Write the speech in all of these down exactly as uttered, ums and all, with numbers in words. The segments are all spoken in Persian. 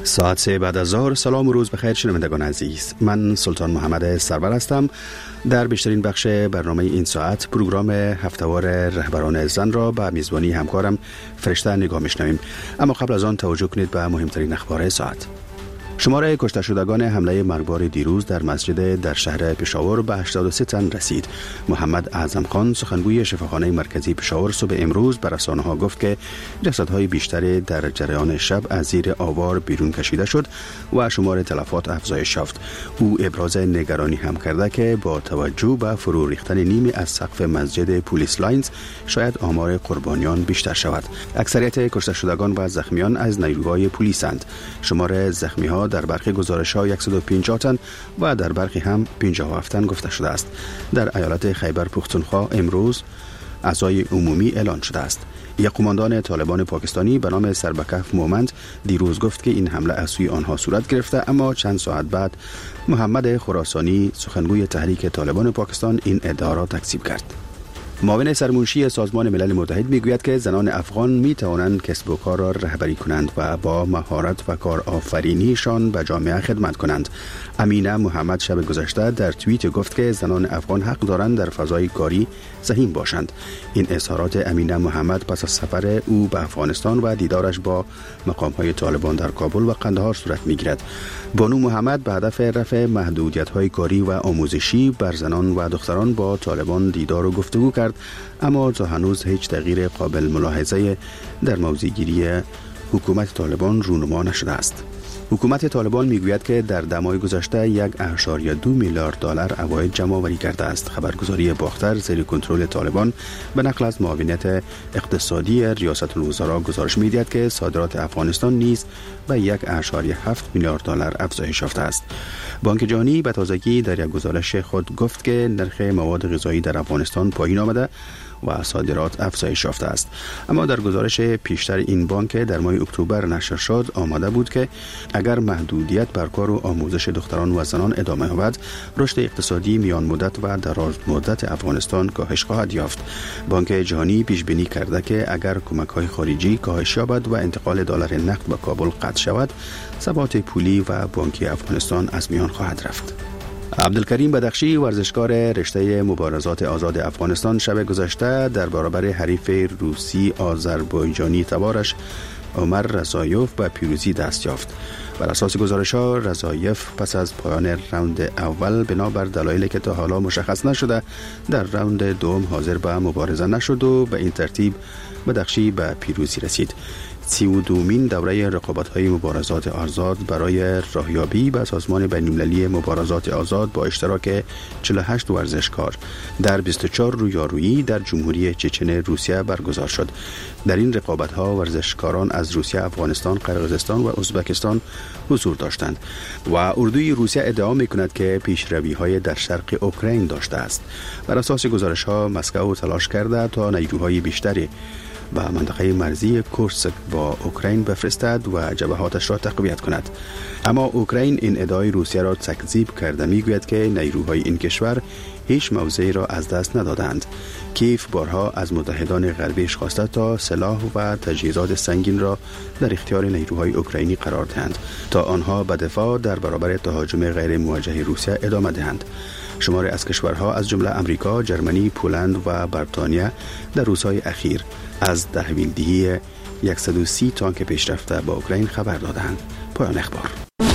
ساعت سه بعد از ظهر. سلام و روز بخیر شنوندگان عزیز. من سلطان محمد سرور هستم. در بیشترین بخش برنامه این ساعت پروگرام هفته‌وار رهبران زن را به میزبانی همکارم فرشته نگاه می‌شنویم. اما قبل از آن توجه کنید به مهمترین اخبار ساعت. شماره کشته شدگان حمله مرگبار دیروز در مسجد در شهر پشاور به هشتاد و سه تن رسید. محمد اعظم خان سخنگوی شفاخانه مرکزی پشاور صبح امروز به رسانه‌ها گفت که جسدهای بیشتری در جریان شب از زیر آوار بیرون کشیده شد و شمار تلفات افزایش یافت. او ابراز نگرانی هم کرده که با توجه به فرو ریختن نیمی از سقف مسجد پلیس لاینز شاید آمار قربانیان بیشتر شود. اکثریت کشته شدگان و زخمیان از نیروهای پلیسند. شمار زخمی‌ها در برخی گزارش‌ها صد و پنجاه تن و در برخی هم پنجاه و هفت تن گفته شده است. در ایالت خیبر پختونخوا امروز عزای عمومی اعلان شده است. یک قماندان طالبان پاکستانی به نام سربکف مومند دیروز گفت که این حمله از سوی آنها صورت گرفته، اما چند ساعت بعد محمد خراسانی سخنگوی تحریک طالبان پاکستان این ادعا را تکذیب کرد. معاون سرمنشی سازمان ملل متحد میگوید که زنان افغان می توانند کسب و کار را رهبری کنند و با مهارت و کارآفرینیشان به جامعه خدمت کنند. امینه محمد شب گذشته در توییت گفت که زنان افغان حق دارند در فضای کاری سهیم باشند. این اظهارات امینه محمد پس از سفر او به افغانستان و دیدارش با مقام‌های طالبان در کابل و قندهار صورت میگیرد. بانو محمد به هدف رفع محدودیت‌های کاری و آموزشی بر زنان و دختران با طالبان دیدار و گفتگو کرد، اما تا هنوز هیچ تغییر قابل ملاحظه در موضع‌گیری حکومت طالبان رونما نشده است. حکومت طالبان میگوید که در دمای گذشته یک و دو میلیارد دلار عواید جمع آوری کرده است. خبرگزاری باختر زیر کنترل طالبان به نقل از معاونیت اقتصادی ریاست الوزراء گزارش میدهد که صادرات افغانستان نیز به یک و هفت میلیارد دلار افزایش یافته است. بانک جهانی به تازگی در یک گزارش خود گفت که نرخ مواد غذایی در افغانستان پایین آمده و صادرات افزایش یافته است. اما در گزارش پیشتر این بانک در ماه اکتبر نشر شد آمده بود که اگر محدودیت بر کار و آموزش دختران و زنان ادامه یابد، رشد اقتصادی میان مدت و دراز مدت افغانستان کاهش خواهد یافت. بانک جهانی پیش بینی کرده که اگر کمک‌های خارجی کاهش یابد و انتقال دلار نقد به کابل قطع شود، ثبات پولی و بانکی افغانستان از میان خواهد رفت. عبدالکریم بدخشی ورزشکار رشته مبارزات آزاد افغانستان شب گذشته در برابر حریف روسی آذربایجانی تبارش عمر رضایف به پیروزی دست یافت. بر اساس گزارش‌ها رضایف پس از پایان راوند اول بنابر دلایلی که تا حالا مشخص نشده در راوند دوم حاضر به مبارزه نشد و به این ترتیب بدخشی به پیروزی رسید. سی و دومین دوره رقابت‌های مبارزات آزاد برای راهیابی به سازمان بین‌المللی مبارزات آزاد با اشتراک چهل و هشت ورزشکار در بیست و چهار رویارویی در جمهوری چچن روسیه برگزار شد. در این رقابت‌ها ورزشکاران از روسیه، افغانستان، قرقیزستان و ازبکستان حضور داشتند و اردوی روسیه ادعا می‌کند که پیشروی‌های در شرق اوکراین داشته است. بر اساس گزارش‌ها مسکو تلاش کرده تا نیروهای بیشتری و منطقه مرزی کورسک با اوکراین بفرستد و جبهاتش را تقویت کند، اما اوکراین این ادعای روسیه را تکذیب کرده. میگوید که نیروهای این کشور هیچ موضعی را از دست ندادند. کیف بارها از متحدان غربیش خواسته تا سلاح و تجهیزات سنگین را در اختیار نیروهای اوکراینی قرار دهند تا آنها به دفاع در برابر تهاجم غیر موجه روسیه ادامه دهند. شماری از کشورها از جمله امریکا، جرمنی، پولند و بریتانیا در روزهای اخیر از تحویلدهی صد و سی تانک پیشرفته با اوکراین خبر دادند. پایان اخبار.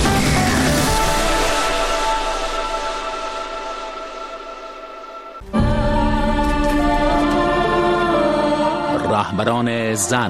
رهبران زن.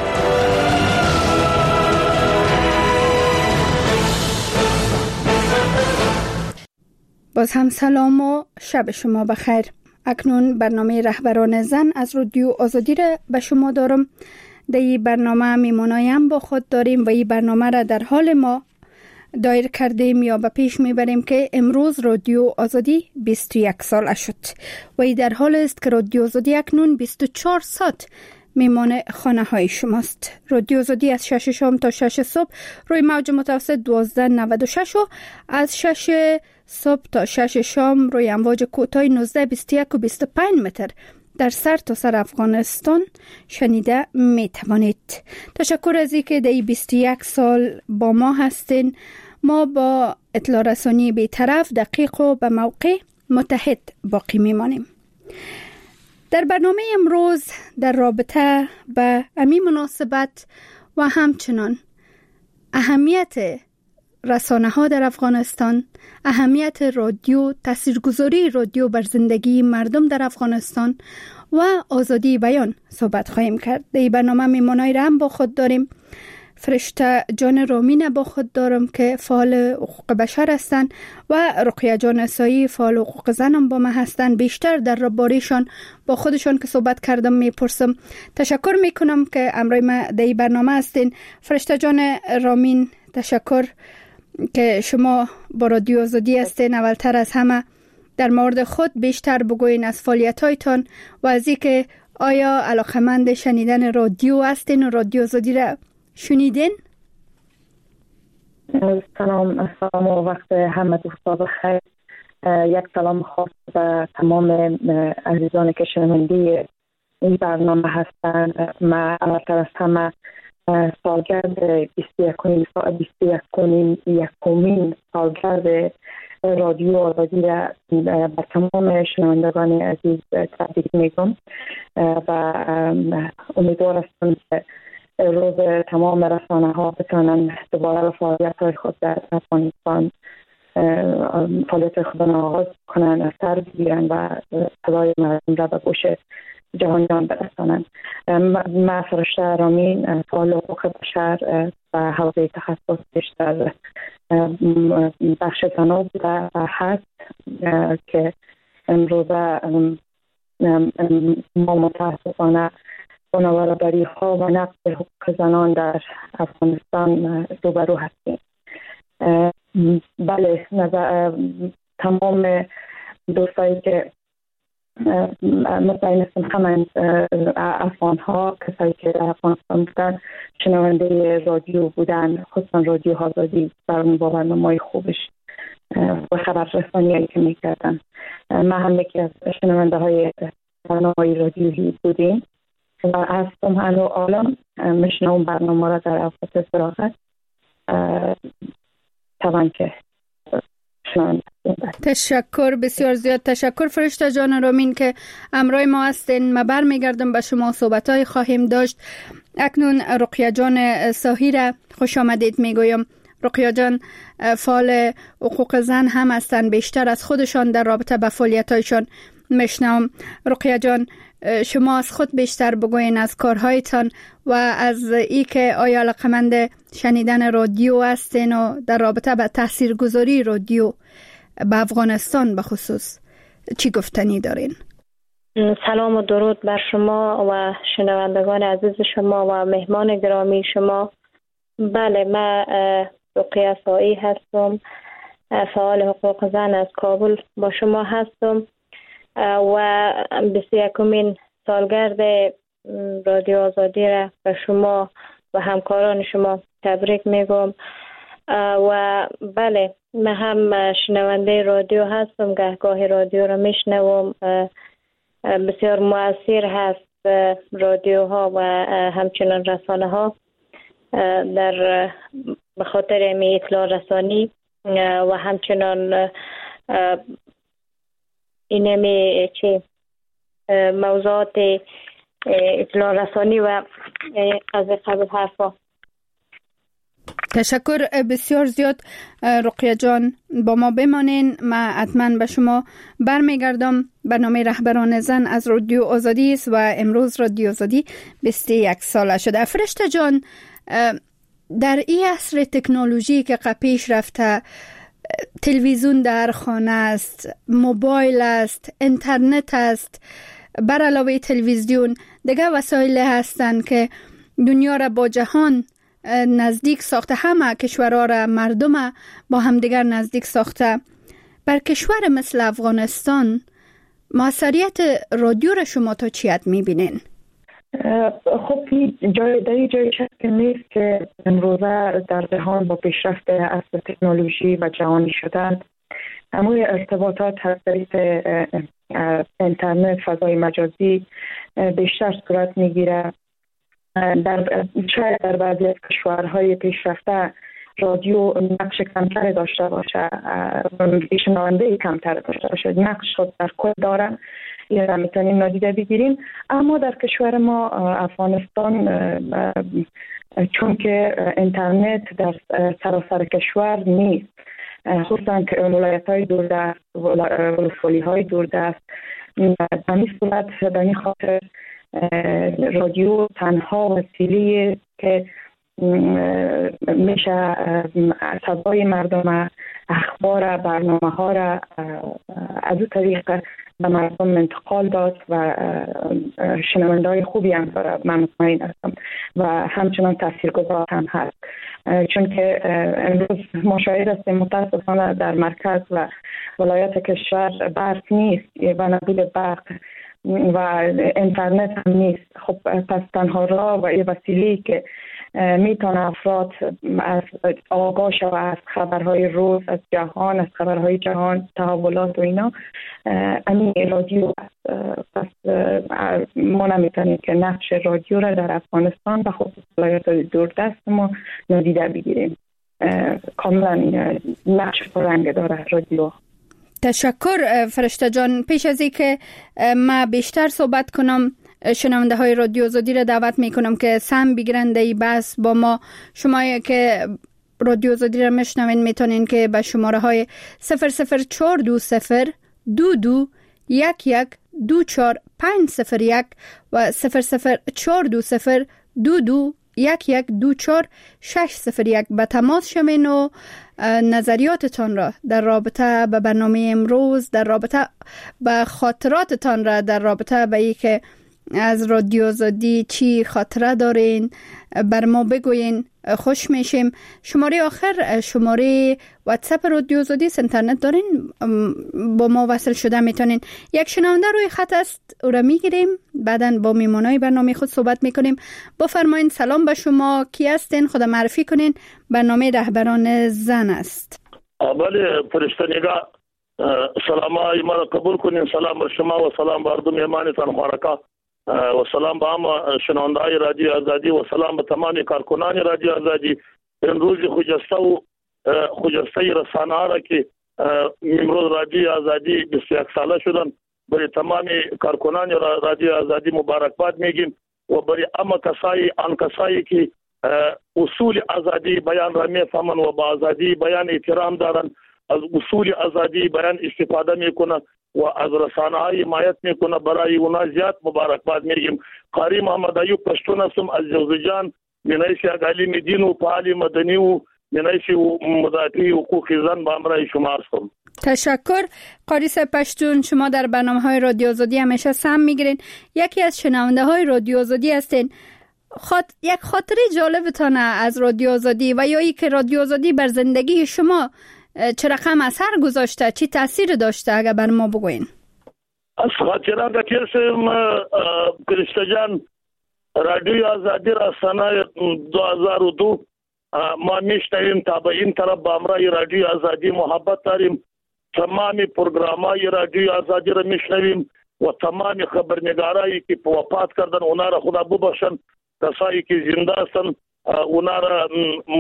باز هم سلام و شب شما بخیر. اکنون برنامه رهبران زن از رادیو آزادی را به شما دارم. در این برنامه میمونایم با خود داریم و این برنامه را در حال ما دایر کردیم یا به پیش میبریم که امروز رادیو آزادی بیست و یک سال شد و این در حال است که رادیو آزادی اکنون بیست و چهار ساعت میمانه خانه های شماست. رادیو آزادی از شش شام تا شش صبح روی موج متوسط دوازده نود و شش و از شش صبح تا شش شام روی امواج کوتاه نوزده بیست و یک و بیست و پنج متر در سر تا سر افغانستان شنیده می توانید. تشکر از اینکه در بیست و یک سال با ما هستین. ما با اطلاع رسانی بی‌طرف، دقیق و به موقع متحد باقی میمانیم. در برنامه امروز در رابطه به امی مناسبت و همچنان اهمیت رسانه ها در افغانستان، اهمیت رادیو، تاثیرگذاری رادیو بر زندگی مردم در افغانستان و آزادی بیان صحبت خواهیم کرد. در این برنامه میمانای را هم با خود داریم. فرشته جان رامین با خود دارم که فعال حقوق بشر هستند و رقیه جان اسایی فعال حقوق زن هم با ما هستند. بیشتر در باریشان با خودشان که صحبت کردم میپرسم. تشکر میکنم که امروز ما در این برنامه هستین. فرشته جان رامین، تشکر که شما با رادیو آزادی هستین. اولتر از همه در مورد خود بیشتر بگوین از فعالیت‌هایتان و از اینکه آیا علاقه‌مند شنیدن رادیو هستین و رادیو آزادی را شنیدین؟ سلام سلام و وقت همه دوستان بخیر. یک سلام خاص به تمام عزیزانی که شنونده این برنامه هستند. ما اولتر از همه سالگرد بیست و یکمین سالگرد رادیو آزادی را به تمام شنوندگان عزیز تبریک میگم و امیدوار هستم که روز تمام رسانه ها بتونن دوباره فعالیت های خود در افغانستان فعالیت خود را آغاز کنن، از سر بگیرن و صدای مردم را به گوش جهانیان برسانند. من فرشته رامین فعال حقوق بشر و حوزه تخصص بیشتر بخش زنان بوده و هست که امروزه ما متاسفانه با نابرابری ها و نقض حقوق زنان در افغانستان روبرو هستیم. بله، تمام دوستایی که مطمئن هستم همه افغان ها، کسایی که در افغانستان بودن، شنونده رادیو بودن، خصوصا رادیو آزادی برای با برنامه‌های خوبش و خبررسانی هایی که میکردن. ما هم یکی از شنونده های برنامه‌های رادیویی بودیم و از همه عالم میشنوم برنامه را در اوقات فراغت طبعا که شنونده. تشکر، بسیار زیاد تشکر فرشته جان رامین که امروز ما هستین. ما برمیگردم به شما، صحبت‌های خواهیم داشت. اکنون رقیه جان ساهی را خوش آمدید میگویم. رقیه جان فعال حقوق زن هم هستند. بیشتر از خودشان در رابطه با فعالیت‌هایشان میشنوم. رقیه جان، شما از خود بیشتر بگوین، از کارهایتان و از ای که آیا علاقه‌مند شنیدن رادیو هستین و در رابطه با تاثیرگذاری رادیو به افغانستان به خصوص چی گفتنی دارین؟ سلام و درود بر شما و شنوندگان عزیز شما و مهمان گرامی شما. بله، من رقیه سایی هستم، فعال حقوق زن از کابل با شما هستم و بیست و یکمین سالگرد رادیو آزادی را به شما و همکاران شما تبریک میگم. و بله، من هم شنونده رادیو هستم، گهگاه رادیو را میشنوم. بسیار مؤثر هست رادیو ها و همچنان رسانه ها در به خاطر می اطلاع رسانی و همچنان اینمی چی موضوعات اطلاع رسانی و از قبل حرفا. تشکر بسیار زیاد رقیه جان، با ما بمانین. من حتما به شما برمیگردم. برنامه رهبران زن از رادیو آزادی است و امروز رادیو آزادی بیست و یک ساله شده. فرشته جان، در این عصر تکنولوژی که پیش رفته، تلویزیون در خانه است، موبایل است، اینترنت است، بر علاوه تلویزیون دیگه وسایل هستند که دنیا را با جهان نزدیک ساخته، همه کشورها را، مردم با همدیگر نزدیک ساخته. بر کشور مثل افغانستان موثریت رادیو را شما تا چی حد میبینین؟ خب جای در جای شک نیست که امروزه در جهان با پیشرفت عصر تکنولوژی و جهانی شدن، همه ارتباطات از طریق اینترنت، فضای مجازی بیشتر صورت میگیره. در شاید در بعضی از کشورهای پیشرفته رادیو نقش کمتر داشته باشه، شنونده کمتر داشته باشه، نقش خود در کل داره، یا میتونیم نادیده بگیریم. اما در کشور ما افغانستان، چون که اینترنت در سراسر کشور نیست، خصوصا که ولایت های دوردست، ولسوالی های دوردست، در این صورت در این خاطر رادیو تنها وسیله که میشه صدای مردم، اخبار، برنامه ها را از اون طریق به مردم انتقال داد و شنونده های خوبی هم داره، من مطمئن هستم، و همچنان تاثیرگذار هم هست. چون که امروز ما شاهد هستیم متاسفانه در مرکز و ولایت کشور برق نیست و نبود برق و اینترنت هم نیست. خب پس تنها راه و یه وسیله‌ای که میتونه افراد از آگاه شوند از خبرهای روز، از جهان، از خبرهای جهان، تحولات و اینا، همین رادیو است. پس ما نمیتونیم که نقش رادیو را در افغانستان و خصوص ولایات دوردست ما نادیده بگیریم. کاملا نقش پررنگ داره رادیو. تشکر فرشته جان. پیش از این که ما بیشتر صحبت کنم، شنونده های رادیو آزادی را دعوت می کنم که سهم بگیرند ای بس با ما. شما که رادیو آزادی را میشنوین میتونین که به شماره های صفر صفر چهار دو صفر دو دو یک یک دو چهار پنج صفر یک و صفر صفر چهار دو صفر دو دو یک یک دو چهار شش صفر یک به تماس شوین و نظریاتتان را در رابطه به برنامه امروز، در رابطه به خاطراتتان را در رابطه به ای که از رادیو آزادی چی خاطره دارین بر ما بگوین، خوش میشیم. شماره آخر شماره واتساپ رادیو آزادی اینترنت دارین، با ما وصل شده میتونین. یک شنونده روی خط است، او را میگیریم، بعداً با میمانای برنامه خود صحبت میکنیم. بفرمایین. سلام به شما، کی هستین؟ خود معرفی کنین. برنامه رهبران زن است. بله فرشته نگاه، سلام های ما را قبول کنین. سلام به شما و سلام به مردم ایمانتان خوارکا و سلام به همه شنونده های رادیو آزادی و سلام به تمام کارکنان رادیو آزادی. امروز خجسته و خجسته رسانه ها را که امروز رادیو آزادی بیست و یک ساله شدن، برای تمام کارکنان رادیو آزادی مبارکباد میگیم و برای همه کسایی آن کسایی که اصول آزادی بیان را میفهمن و با آزادی بیان احترام دارن، از اصول آزادی بیان استفاده میکنن و از رسانه های حمایت میکنه، برای اونا زیاد مبارکباد میگیم. قاری محمد ایوب پشتون هستم از جوزجان، منیش علیم دین و فعال مدنی و منیش مدافع حقوق زن با امرای شما هستم. تشکر قاری پشتون. شما در برنامه های رادیو آزادی همیشه سهم میگیرین، یکی از شنونده های رادیو آزادی هستین. خاط... یک خاطره جالبتانه از رادیو آزادی و یا ای که رادیو آزادی بر زندگی شما چه رقم اثر گذاشته، چی تاثیر داشته، اگر بر ما بگوین؟ از خاطرات کسیم فرشته جان، رادیو آزادی را سال دو هزار و دو ما میشنویم، تا به این طرف با امرای رادیو آزادی محبت داریم. تمام پروگرامای رادیو آزادی را میشنویم و تمام خبرنگارایی که وفات کردن اونا را خدا ببخشن، کسایی که زنده هستن اونا را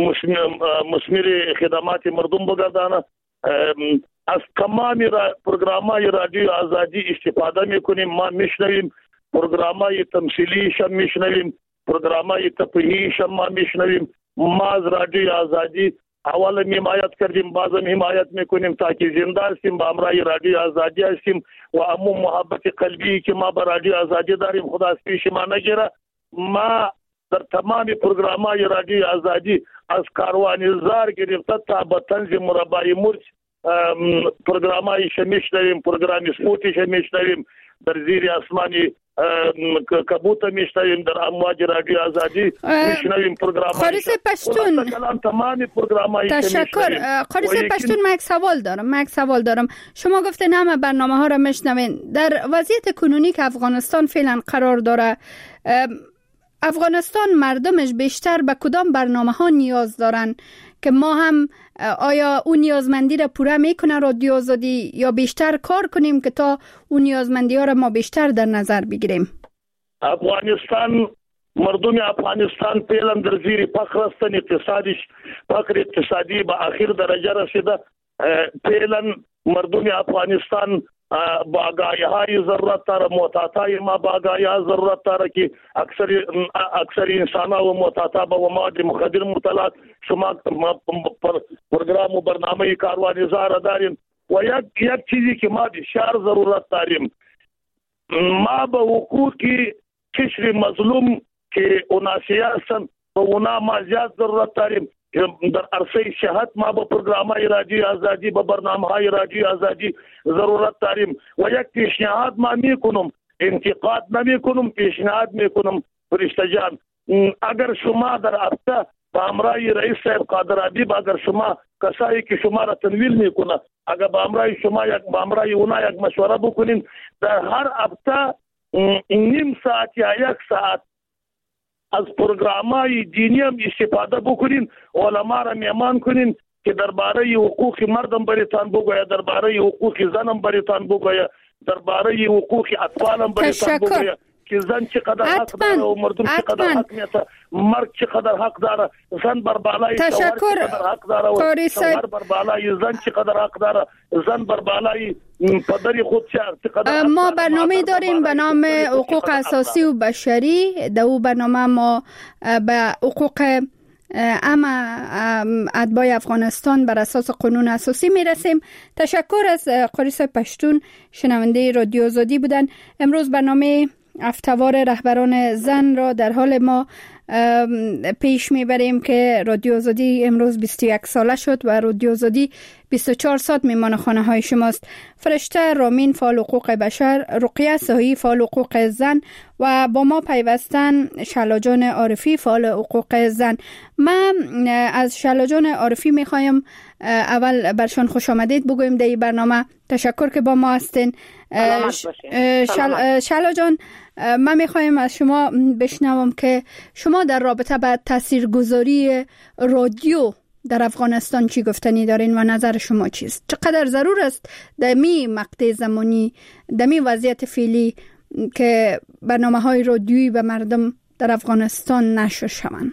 مسمر خدمات مردم بگردانه. از تمام را پروگرامای رادیو آزادی استفاده میکنیم، ما میشنویم، پروگرامای تمثیلیش هم میشنویم، پروگرامای تفریحیش هم ما میشنویم. ما از رادیو آزادی اول حمایت کردیم، بعضم حمایت میکنیم تا که زنده هستیم، با امرای رادیو آزادی هستیم و امو محبت قلبی که ما با رادیو آزادی داریم خدا از پیش ما نگیره. ما در تمام پروگرامای رادیو آزادی از کاروان زار گرفته تا به طنز مربای مرچ پروگرامای شمیشنویم، پروگرام سپوتیش میشنویم، در زیر آسمانی کبوت میشنویم، در امواج رادیو آزادی میشنویم پروگرام. خاریس پشتون تمام پروگرامای تشکر. خاریس پشتون من یک سوال دارم من یک سوال دارم شما گفتین همه برنامه ها را میشنوین. در وضعیت کنونی که افغانستان فعلا قرار داره، افغانستان مردمش بیشتر به کدام برنامه ها نیاز دارن که ما هم آیا اون نیازمندی را پوره میکنه رادیو آزادی یا بیشتر کار کنیم که تا اون نیازمندی ها را ما بیشتر در نظر بگیریم؟ افغانستان، مردم افغانستان فعلا در زیر فقر هستند. اقتصادش فقر اقتصادی به آخر درجه رسیده. فعلا مردم افغانستان با آگاهی های ضرورت داره، محتاطای ما با آگاهی ها ضرورت داره که اکثر اکثر انسان ها و محتاطا با مواد مخدر مبتلا. شما پروگرام و برنامه کاروانیزار داریم و یک یک چیزی که ما بسیار ضرورت داریم، ما به حقوق کشور مظلوم که اوناسیه هستند به اونا ما زیاد ضرورت داریم. در عرصه صحت ما به برنامه‌های رادیو آزادی به برنامه‌های رادیو آزادی ضرورت داریم و یک پیشنهاد ما میکنم، انتقاد نمیکنم، پیشنهاد میکنم. فرشته جان، اگر شما در هفته با همراه رئیس صاحب قادر حبیب، اگر شما کسایی که شما را تنویل میکنه، اگر با همراه شما یک با همراه اونا یک مشوره بکنین، در هر هفته نیم ساعت یا یک ساعت از پروگرام‌های دینی هم استفاده بکنین، علما را میهمان کنین که درباره حقوق مردم بریتان بگوید، درباره حقوق زنم بریتان بگوید، درباره حقوق اطفالم بریتان بگوید که زن چقدر حق داره و مردم چقدر حق نیست، مرد چقدر حق داره، زن بر بالای شوهر چقدر حق داره و شوهر بر بالای زن چقدر حق داره، زن بر بالای پدر خود چقدر. ما برنامه داریم به نام حقوق اساسی و بشری. در او برنامه ما به حقوق اما اتباع افغانستان بر اساس قانون اساسی میرسیم. تشکر از قاری صاحب پشتون، شنونده رادیو آزادی بودن. امروز برنامه هفته‌وار رهبران زن را در حال ما پیش میبریم که رادیو آزادی امروز بیست و یک ساله شد و رادیو آزادی بیست و چهار سال میمان خانه های شماست. فرشته رامین فعال حقوق بشر، رقیه صحی فعال حقوق زن و با ما پیوستن شعلا جان عارفی فعال حقوق زن. من از شعلا جان عارفی میخوایم اول برشان خوش آمدید بگویم در این برنامه. تشکر که با ما هستین. شل... شعلا جان، من میخوایم از شما بشنوم که شما در رابطه با تاثیرگذاری رادیو در افغانستان چی گفتنی دارین و نظر شما چیست؟ چقدر ضرور است در می مقطع زمانی، در می وضعیت فعلی که برنامه های رادیویی به مردم در افغانستان نشر شوند؟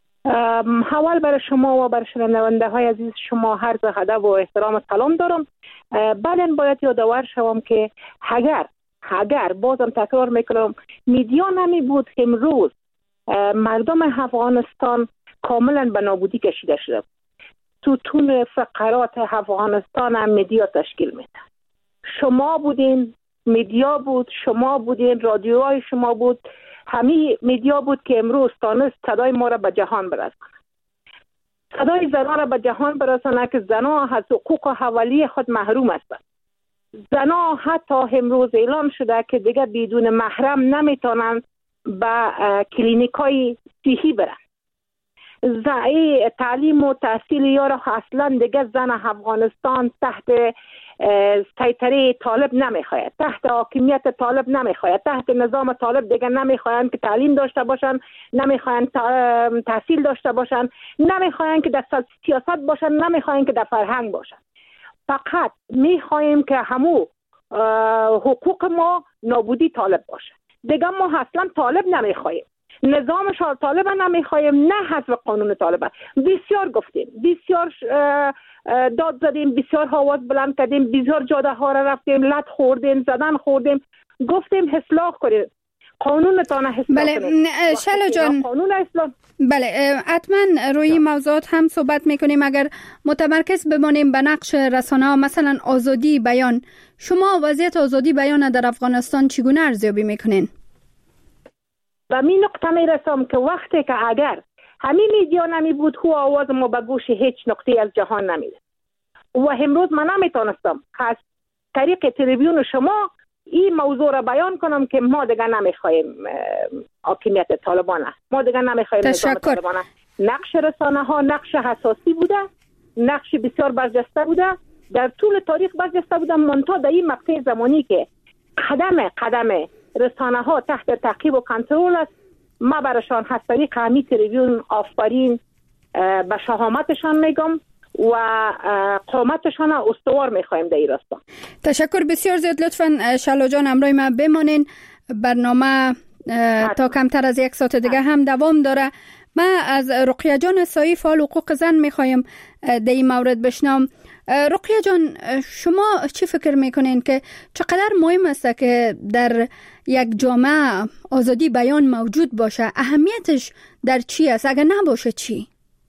اول برای شما و برای شنونده های عزیز شما هر ادب و احترام و سلام دارم. بعدن باید یادآور شوم که اگر اگر بازم تکرار میکنم میدیا نمی بود که امروز مردم افغانستان کاملا به نابودی کشیده شده. تو تون فقرات افغانستان هم میدیا تشکیل میده. شما بودین، میدیا بود، شما بودین، رادیوهای شما بود، همین میدیا بود که امروز تانست صدای ما را به جهان برسانه. صدای زنان را به جهان برسانه که زنان از حقوق اولیه خود محروم هستند. زنان حتی امروز اعلام شده که دیگه بدون محرم نمیتونن به کلینیکای صحی برن. زعی تعلیم و تحصیل یارا اصلا دیگه زن افغانستان تحت سیطره طالب نمیخواید، تحت حاکمیت طالب نمیخواید، تحت نظام طالب دیگه نمیخواید که تعلیم داشته باشن، نمیخواید تحصیل داشته باشن، نمیخواید که در سیاست باشن، نمیخواید که در فرهنگ باشن. فقط میخوایم که همو حقوق ما نابودی طالب باشه. دیگه ما اصلا طالب نمیخوایم، نظام شاه طالب نمیخوایم، نه حذف قانون طالب. بسیار گفتیم، بسیار داد زدیم، بسیار آواز بلند کردیم، بسیار جاده ها را رفتیم، لط خوردیم، زدن خوردیم، گفتیم اصلاح کنید قانونتان، اصلاح بله. کنید. شعلا جان، قانون اصلاح. بله، حتما روی موضوعات هم صحبت میکنیم. اگر متمرکز بمانیم به نقش رسانه ها، مثلا آزادی بیان، شما وضعیت آزادی بیان در افغانستان چگونه ارزیابی میکنین؟ و می نقطه می رسم که وقتی که اگر همین میدیا نمی بود هو آواز ما به گوش هیچ نقطه از جهان نمیده و امروز من نمیتونستم از طریق تلویزیون شما این موضوع را بیان کنم که ما دیگه نمیخوایم حاکمیت طالبان، ما دیگه نمیخوایم نظام طالبان. نقش رسانه ها نقش حساسی بوده، نقش بسیار برجسته بوده، در طول تاریخ برجسته بوده، منتها در این مقطع زمانی که قدم قدم رسانه ها تحت تعقیب و کنترل است، ما برایشان از طریق همین تلویزیون آفرین به شهامتشان میگم و قامتشان استوار میخوایم در این راستا. تشکر بسیار زیاد. لطفاً شلا جان همراه ما بمانین. برنامه تا کمتر از یک ساعت دیگه هم دوام داره. من از رقیه جان سایی فعال حقوق زن میخوایم در این مورد بشنوم. رقیه جان، شما چی فکر میکنین که چقدر مهم است که در یک جامعه آزادی بیان موجود باشه؟ اهمیتش در چی است؟ اگر نباشه چی؟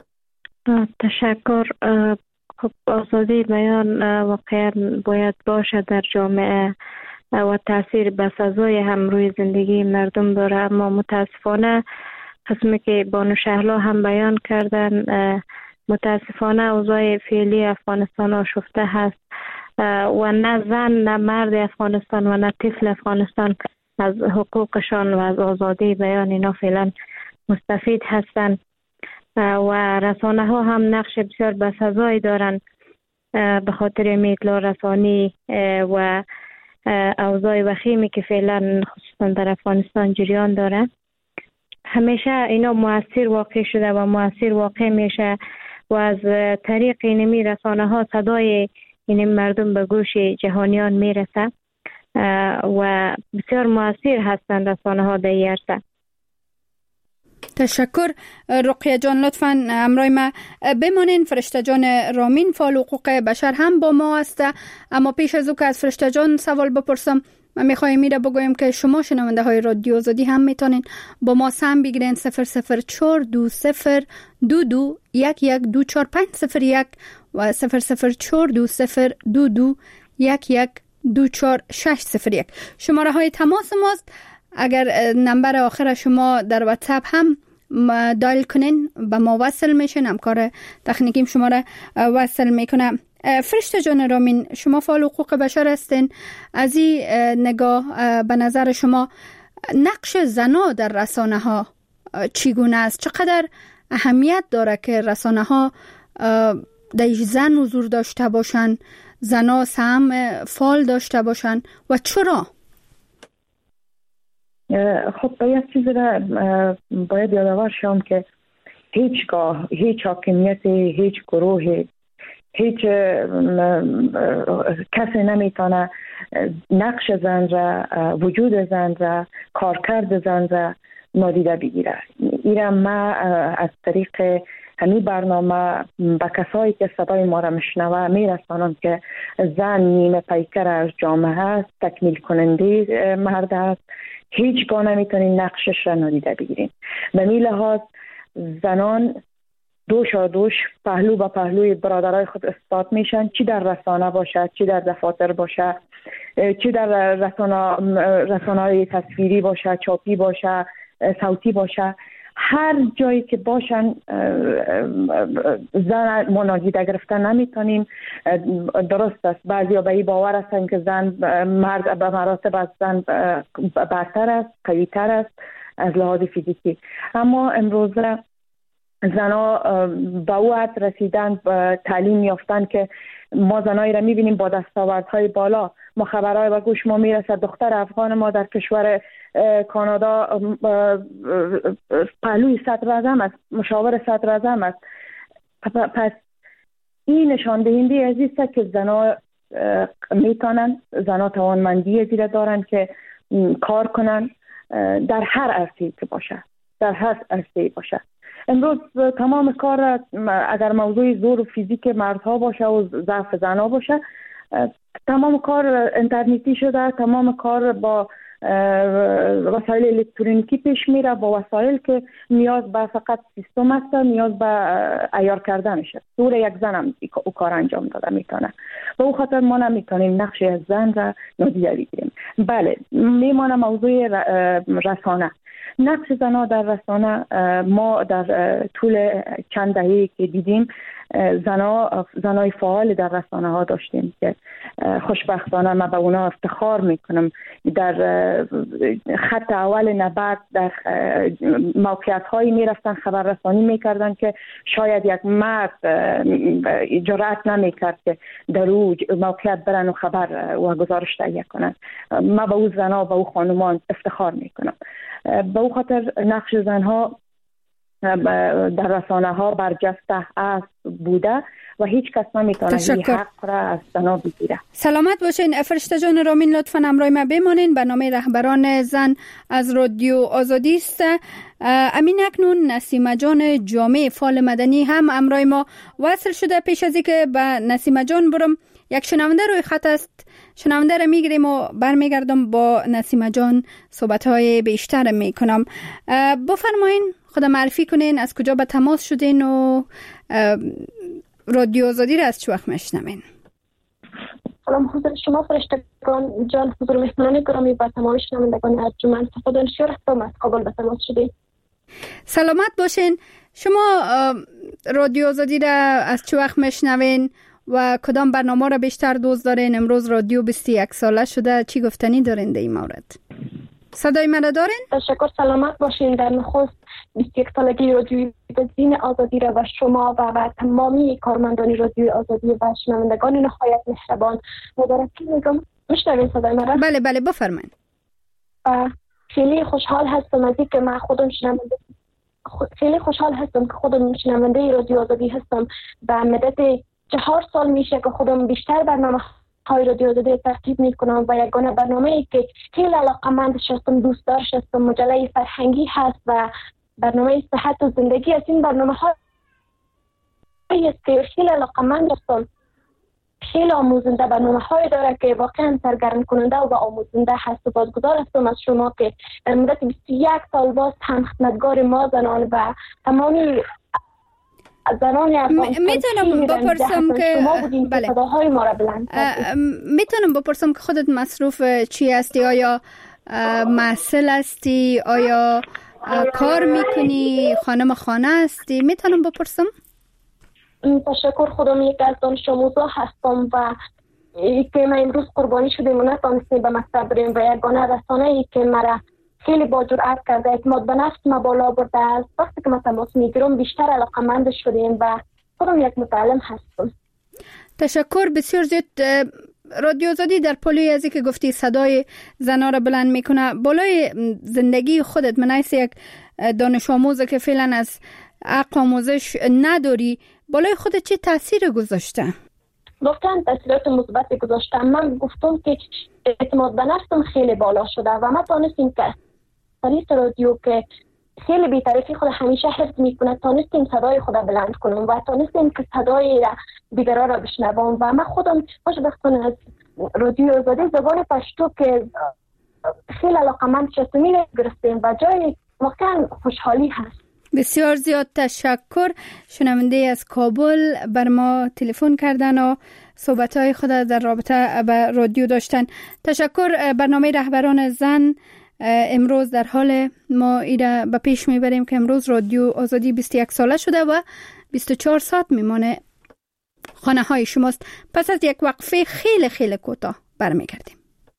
تشکر. خب آزادی بیان واقعا باید باشه در جامعه و تاثیر بسزای هم روی زندگی مردم داره، اما متاسفانه قسمی که بانو شهلا هم بیان کردن، متاسفانه اوضاع فعلی افغانستان آشفته هست و نه زن نه مرد افغانستان و نه طفل افغانستان از حقوقشان و از آزادی بیان اینا فعلا مستفید هستند و رسانه ها هم نقش بسیار بسزایی دارند به خاطر اطلاع رسانی و اوضاع وخیمی که فعلا خصوصا در افغانستان جریان داره. همیشه اینا مؤثر واقع شده و مؤثر واقع میشه و از طریق اینمی رسانه ها صدای این مردم به گوش جهانیان میرسه و بسیار مؤثر هستند رسانه ها در این عرصه. تشکر. رقیه جان لطفاً همراه ما بمانین. فرشته جان رامین فعال حقوق بشر هم با ما است، اما پیش از او که از فرشته جان سوال بپرسم، من میخوایم میره بگویم که شما شنونده های رادیو آزادی هم میتونین با ما سهم بگیرین. صفر صفر چهار دو صفر دو دو یک یک دو چهار پنج صفر یک و صفر صفر چهار دو صفر دو دو یک یک دو چهار شش صفر یک شماره های تماس ماست. اگر نمبر آخر شما در واتساپ هم دایل کنین به ما وصل میشین، همکار تکنیکیم شما را وصل میکنه. فرشته جان رامین، شما فعال حقوق بشر هستین. از این نگاه به نظر شما نقش زنا در رسانه ها چگونه است؟ چقدر اهمیت داره که رسانه ها در زن حضور داشته باشن، زنا سهم فعال داشته باشن و چرا؟ خب باید چیزی را باید یادآور شوم که هیچگاه هیچ حاکمیت هیچ گروه هیچ کسی نمیتونه نقش زن را، وجود زن را، کارکرد زن را نادیده بگیره. ایرا ما از طریق همین برنامه به کسایی که صدای ما را میشنوه میرسانم که زن نیمه پیکر از جامعه است، تکمیل کننده مرد است، هیچگاه نمیتونین نقشش را نادیده بگیرین. به می لحاظ زنان دوش و دوش پهلو به پهلوی برادرای خود اثبات میشن، چی در رسانه باشه، چی در دفاتر باشه، چی در رسانه رسانه‌های تصویری باشه، چاپی باشه، صوتی باشه، هر جایی که باشن زن ما نادیده گرفتن نمیتونیم. درست است بعضی ها به این باور هستن که زن مرد به مراتب از زن برتر است، قوی‌تر است از لحاظ فیزیکی، اما امروزه زنا به او حد رسیدن، تعلیم یافتن که ما زنایی را میبینیم با دستاوردهای بالا. ما خبرهای به گوش ما میرسد دختر افغان ما در کشور کانادا پهلوی صدر اعظم است، مشاور صدر اعظم است. پس این نشان دهنده از است که زنا میتونن، زنا توانمندی زیرا دارن که کار کنن در هر عرصه‌ای که باشه، در هر عرصه‌ای باشه. امروز تمام کار اگر موضوع زور و فیزیک مردها باشه و ضعف زنها باشه، تمام کار اینترنتی شده، تمام کار با وسایل الکترونیکی پیش میره، با وسایل که نیاز به فقط سیستم است، نیاز به عیار کردنشه. دور یک زن هم او کار انجام داده میتونه. به او خاطر ما نمیتونیم نقش از زن را نادیده بگیریم. بله، میمانه موضوع رسانه. نقش زنها در رسانه، ما در طول چند دهه‌ای که دیدیم زنها زنای فعال در رسانه ها داشتیم که خوشبختانه من به اونا افتخار میکنم. در خط اول نبرد در موقعیت هایی میرفتن خبررسانی میکردن که شاید یک مرد جرأت نمیکرد که در او موقعیت برن و خبر و گزارش تهیه کنن. من به او زنها، به او خانمان افتخار میکنم. به او خاطر نقش زنها در رسانه ها برجسته است بوده و هیچ کس نمیتونه این حق را از زنها بگیره. سلامت باشین. فرشته جان رامین، لطفاً همراه ما بمانین. برنامه رهبران زن از رادیو آزادی است. امین اکنون نسیمه جان جامع فعال مدنی هم همراه ما وصل شده. پیش از اینکه به نسیمه جان برم، یک شنونده روی خط است. شنونده را میگیریم و برمیگردم با نسیمه جان صحبت‌های بیشتر میکنم. بفرمایین خدا معرفی کنین، از کجا به تماس شدین و رادیو آزادی را از چه وقت میشنوین؟ سلام حضور شما فرشتگان جان، حضور مهمانان گرامی و تمام شنوندگان ارجمند، خدا نشور هستم، از کابل به تماس شدین. سلامت باشین. شما رادیو آزادی را از چه وقت میشنوین و کدام برنامه را بیشتر دوست دارین؟ امروز رادیو بیست و یک ساله شده، چی گفتنی دارین در این مورد؟ صدای من دارین؟ تشکر. سلامت باشین. در نخست بیست و یک سالگی رادیو زین آزادی را و شما و و تمامی کارمندان رادیو آزادی و شنوندگان نهایت مهربان مبارکی میگم. میشنوین صدای من؟ بله بله بفرمایید. خیلی خوشحال هستم از اینکه من خودم شنونده خیلی خوشحال هستم که خودم شنونده رادیو آزادی هستم. به مدت چهار سال میشه که خودم بیشتر برنامه های رادیو آزادی ترتیب میکنم و یگانه برنامه‌ای که خیلی علاقه‌مندش هستم، دوست دارش هستم، مجله فرهنگی هست و برنامه صحت و زندگی از این برنامه ها است که خیلی علاقه‌مند هستم. خیلی آموزنده برنامه های داره که واقعا سرگرم کننده و آموزنده هست و بازگذار هستم از شما که در مدت بیست و یک سال باز هم خدمتگار ما زنان و تمامی زنان افغانستان میتونم بپرسم که بله صداهای ما را بلند میتونم بپرسم که خودت مصروف چی هستی؟ آیا محصل هستی؟ آیا کار میکنی؟ خانم خانه هستی؟ میتونم بپرسم؟ تشکر. خودم یک از دانش آموزا هستم و ای که ما امروز قربانی شدیم و نتانستیم به مکتب بریم و یگانه رسانه ای که مرا خیلی با جرأت کرده، اعتماد به نفس ما بالا برده است. وقتی که ما تماس میگیرم بیشتر علاقه‌مند شدیم و خودم یک متعلم هستم. تشکر بسیار زیاد. رادیو آزادی در پلوی از که گفتی صدای زنها را بلند میکنه، بالای زندگی خودت من حیث یک دانش آموز که فعلا از حق آموزش نداری، بالای خودت چه تاثیر گذاشته؟ واقعا تاثیرات مثبت گذاشته. من گفتم که اعتماد به نفسم خیلی بالا شده و ما تانستیم که طریق رادیو که خیلی بی‌طرفی خود همیشه حفظ میکنه، تانستیم صدای خود بلند کنم و تانستیم که صدای دیگران را بشنوم و من خودم خوشبختانه از رادیو آزادی زبان پشتو که خیلی علاقه‌مند شدم گرفتیم و جای واقعا خوشحالی هست. بسیار زیاد تشکر. شنونده از کابل بر ما تلفن کردن و صحبت‌های خود در رابطه با رادیو داشتن. تشکر. برنامه رهبران زن امروز در حال ما ایره به پیش میبریم که امروز رادیو آزادی بیست و یک ساله شده و بیست و چهار ساعت میمانه خانه های شماست. پس از یک وقفه خیلی خیلی کوتاه برمیگردیم.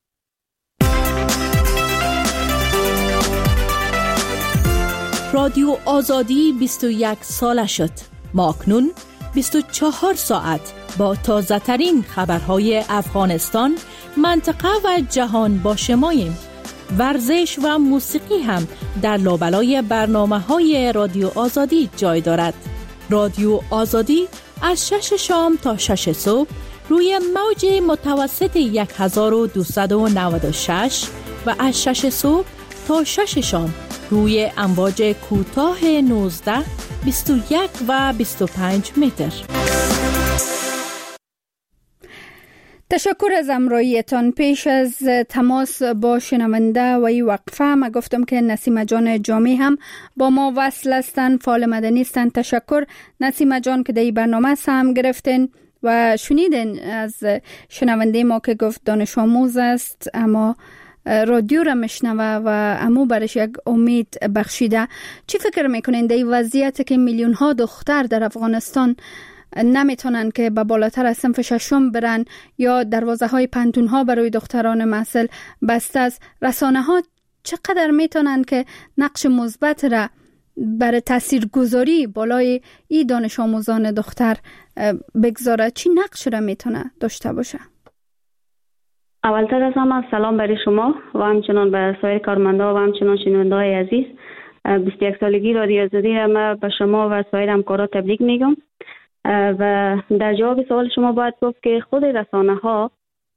رادیو آزادی بیست و یک ساله شد. ما اکنون بیست و چهار ساعت با تازه ترین خبرهای افغانستان، منطقه و جهان با شماییم. ورزش و موسیقی هم در لابلای برنامه های رادیو آزادی جای دارد. رادیو آزادی از شش شام تا شش صبح روی موج متوسط هزار و دویست و نود و شش و از شش صبح تا شش شام روی امواج کوتاه نوزده، بیست و یک و بیست و پنج متر. تشکر از همراهیتان. پیش از تماس با شنونده و این وقفه ما گفتم که نسیمه جان جامع هم با ما وصل هستند، فعال مدنی هستند. تشکر نسیمه جان که در این برنامه سهم گرفتین و شنیدین از شنونده ما که گفت دانش آموز است اما رادیو را میشنوه و امو برش یک امید بخشیده. چی فکر میکنین در این وضعیت که میلیون ها دختر در افغانستان نمیتونن که به بالاتر از صنف ششم برن یا دروازه های پنتون ها برای دختران محصل بسته است، رسانه ها چقدر میتونن که نقش مثبت را برای تاثیرگذاری بالای این دانش آموزان دختر بگذاره؟ چی نقش را میتونه داشته باشه؟ اولتر از همه سلام برای شما و همچنان به سایر کارمندا و همچنان شنونده های عزیز. بیست و یک سالگی رادیو آزادی را من به شما و سایر همکارا تبریک میگم. و در جواب سوال شما باید گفت که خود رسانه ها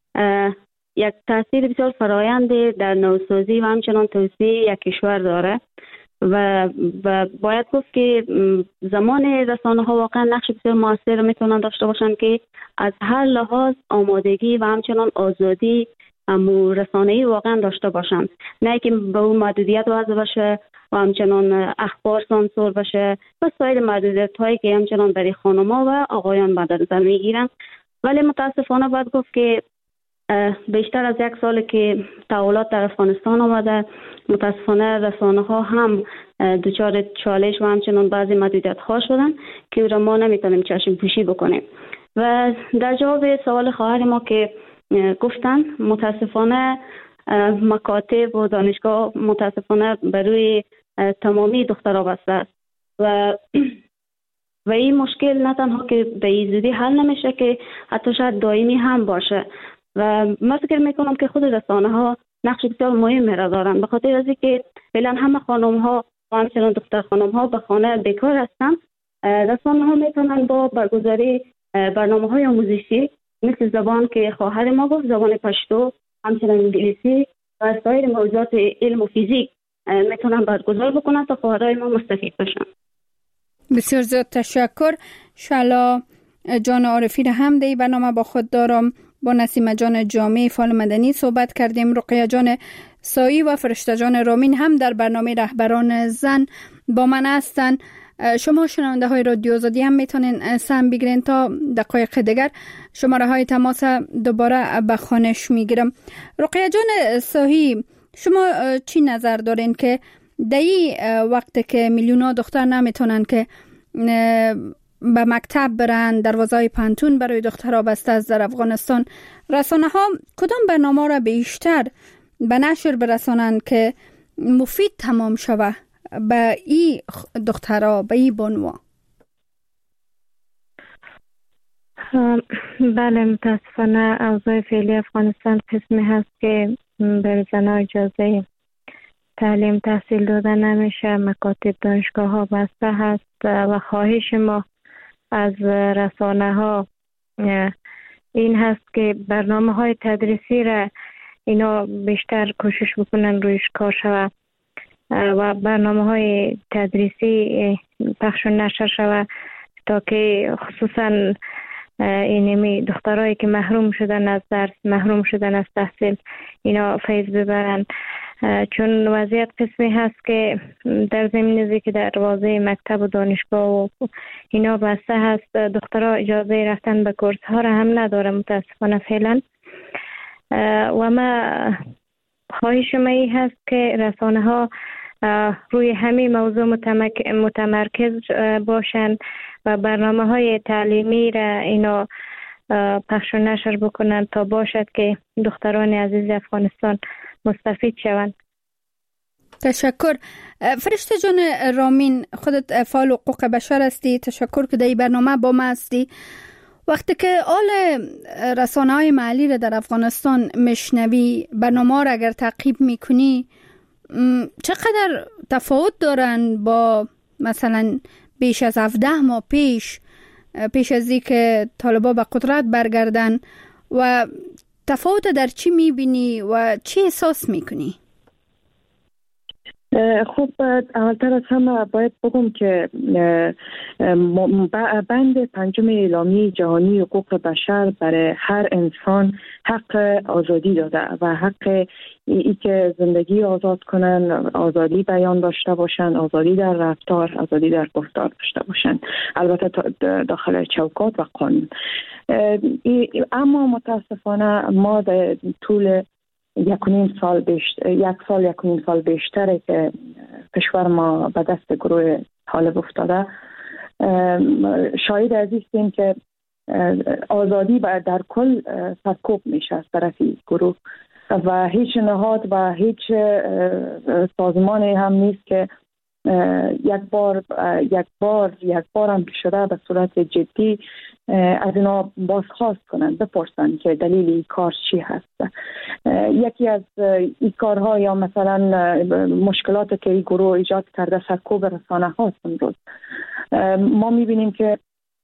یک تاثیر بسیار فرآیند در نوسازی و همچنان توسعه یک کشور داره و, و باید گفت که زمان رسانه ها واقعا نقش بسیار موثر میتونن داشته باشن که از هر لحاظ آمادگی و همچنان آزادی امو رسانه‌ای واقعا داشته باشن، نه که به اون محدودیت وضع باشه و همچنان اخبار سانسور بشه و سایر محدودیت هایی که همچنان برای خانم‌ها و آقایان بعد از نظر میگیرن. ولی متاسفانه باید گفت که بیشتر از یک سال که تحولات در افغانستان آمده، متاسفانه رسانه ها هم دچار چالش و همچنان بعضی محدودیت ها شدن که را ما نمیتونیم چشم پوشی بکنیم. و در جواب سوال خواهر ما که گفتن، متاسفانه مکاتب و دانشگاه متاسفانه بروی تمامی دخترها بسته است و و این مشکل نه تنها که به این زودی حل نمیشه که حتی شاید دائمی هم باشه. و من فکر میکنم که خود رسانه ها نقش بسیار مهمی را دارن، به خاطر از اینکه فعلا همه خانم ها و همچنان دختر خانم ها به خانه بیکار هستن. رسانه ها میتونن با برگزاری برنامه های آموزشی مثل زبان که خواهر ما گفت، زبان پشتو، همچنان انگلیسی و سایر موضوعات علم و فیزیک میتونن برگزار بکنن تا خواهرای ما مستفید بشن. بسیار زیاد تشکر. شالا جان عارفی را هم در برنامه با خود دارم. با نسیم جان جامعه فعال مدنی صحبت کردیم. رقیه جان سایی و فرشته جان رامین هم در برنامه رهبران زن با من هستن. شما شنونده های رادیو آزادی هم میتونین سهم بگیرین. تا دقایق دیگر شماره های تماس دوباره به خوانش میگیرم. رقیه جان سایی، شما چی نظر دارین که در این وقت که میلیون ها دختر نمیتونن که به مکتب برن، دروازه پانتون برای دخترها بسته است در افغانستان، رسانه ها کدام برنامه را بیشتر به نشر برسانند که مفید تمام شوه به این دخترها، به این بانوا؟ بله، متاسفانه اوضاع فعلی افغانستان قسمی هست که بر زنها اجازه تعلیم تحصیل داده نمیشه. مکاتب دانشگاه ها بسته هست و خواهش ما از رسانه ها این هست که برنامه های تدریسی را اینا بیشتر کوشش بکنن رویش کار شود و برنامه های تدریسی پخش و نشر شود تا که خصوصا اینمی دخترایی که محروم شدن از درس، محروم شدن از تحصیل، اینا فیض ببرن. چون وضعیت قسمی هست که در زمینی که در دروازه مکتب و دانشگاه و اینا بسته هست، دخترها اجازه رفتن به کورس ها را هم نداره متاسفانه فعلا. و ما خواهش ما این هست که رسانه ها روی همین موضوع متمرکز باشن و برنامه های تعلیمی را اینا پخش و نشر بکنن تا باشد که دختران عزیز افغانستان مستفید شوند. تشکر. فرشته جان رامین، خودت فعال حقوق بشر هستی، تشکر که در این برنامه با ما هستی. وقتی که آل رسانه های محلی را در افغانستان مشنوی، برنامه را اگر تعقیب میکنی، چقدر تفاوت دارن با مثلا بیش از هفده ماه پیش پیش از این که طالبا به قدرت برگردن، و تفاوت در چی میبینی و چی احساس میکنی؟ خب اولتر از همه باید بگم که بند پنجم اعلامیه جهانی حقوق بشر برای هر انسان حق آزادی داده و حق ای که زندگی آزاد کنن، آزادی بیان داشته باشن، آزادی در رفتار، آزادی در گفتار داشته باشن، البته داخل چوکات و قانون. اما متاسفانه ما در طول یک و نیم سال بیشتر یک سال یک و نیم سال بیشتره که کشور ما به دست گروه طالب افتاده، شاید از این که آزادی در کل سرکوب میشه از طرف گروه و هیچ نهاد و هیچ سازمانی هم نیست که یک بار یک بار یک بار هم شده به صورت جدی از اینا بازخواست کنند، بپرسند که دلیل این کار چی هست. یکی از این کارها یا مثلا مشکلات که این گروه ایجاد کرده سرکوب رسانه هاست. امروز ما میبینیم که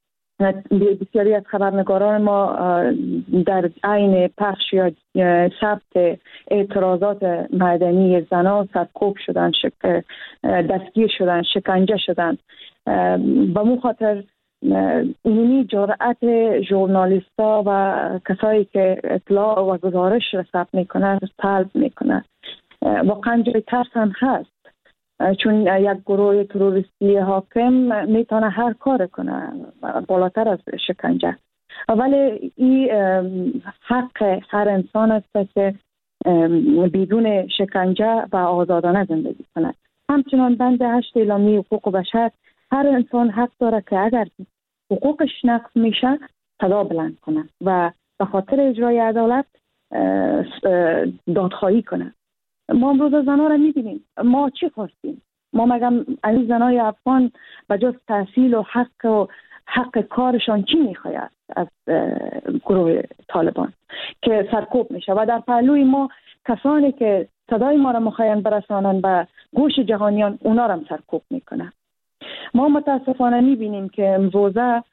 بسیاری از خبرنگاران ما در عین پخش یا ثبت اعتراضات مدنی زنان سرکوب شدن، شک... دستگیر شدن، شکنجه شدن. به مو خاطر اینی جرأت ژورنالیستا و کسایی که اطلاع و گزارش را ثبت میکنن طلب میکنن. واقعا جای ترس هم هست، چون یک گروه تروریستی حاکم میتونه هر کار کنه بالاتر از شکنجه. ولی این حق هر انسان است که بدون شکنجه و آزادانه زندگی کنه. همچنان بند هشت اعلامیه حقوق بشر هر انسان حق داره که اگر حقوقش نقض میشه صدا بلند کنه و به خاطر اجرای عدالت دادخواهی کنه. ما امروز زنها را میبینیم. ما چی خواستیم؟ ما مگم این زنای افغان به جز تحصیل و حق و حق کارشان چی میخواید از گروه طالبان که سرکوب میشه و در پهلوی ما کسانی که صدای ما را میخواین برسانن به گوش جهانیان اونا را هم سرکوب میکنن. ما متاسفانه میبینیم که امروزه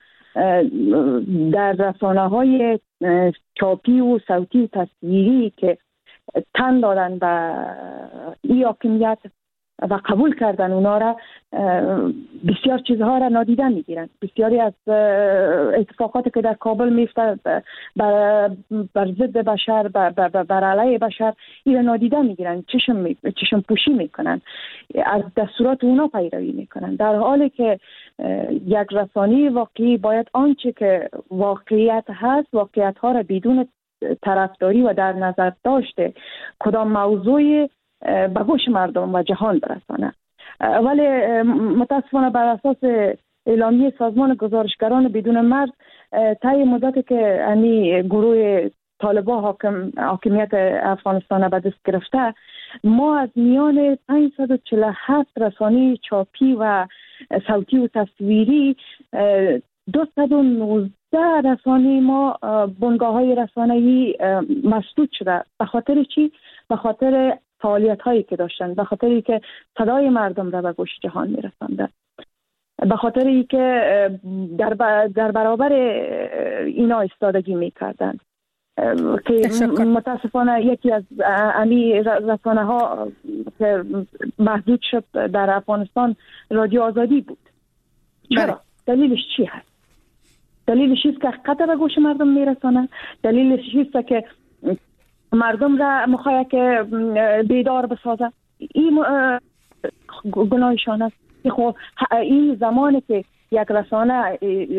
در رسانه های چاپی و صوتی و تصویری که تن دادن به این حاکمیت و قبول کردن اونا را بسیار چیزها را نادیده میگیرن. بسیاری از اتفاقاتی که در کابل میفته بر, بر ضد بشر بر, بر, بر علیه بشر این را نادیده میگیرن، چشم, می، چشم پوشی میکنن، از دستورات اونا پیروی میکنن، در حالی که یک رسانه واقعی باید آنچه که واقعیت هست واقعیت ها را بدون طرفداری و در نظر داشته کدام موضوع به گوش مردم و جهان برسانه. ولی متاسفانه بر اساس اعلامیه سازمان گزارشگران بدون مرز طی مدتی که امی گروه طالبان حاکم حاکمیت افغانستان به دست گرفته، ما از میان پانصد و چهل و هفت رسانه چاپی و صوتی و تصویری دویست و نوزده رسانه ما بنگاه های رسانه‌ای مسدود شده. به خاطر چی؟ به خاطر فعالیت هایی که داشتن، به خاطری که صدای مردم را به گوش جهان میرساندن، به خاطری که در, در برابر اینا استادگی میکردن که متاسفانه یکی از امی رسانه ها که محدود شد در افغانستان رادیو آزادی بود. چرا؟ دلیلش چی هست؟ دلیلش است که حقیقت به گوش مردم میرسانه، دلیلش است که مردم را مخواهد که بیدار بسازه. این گناهشان است. این زمانی که یک رسانه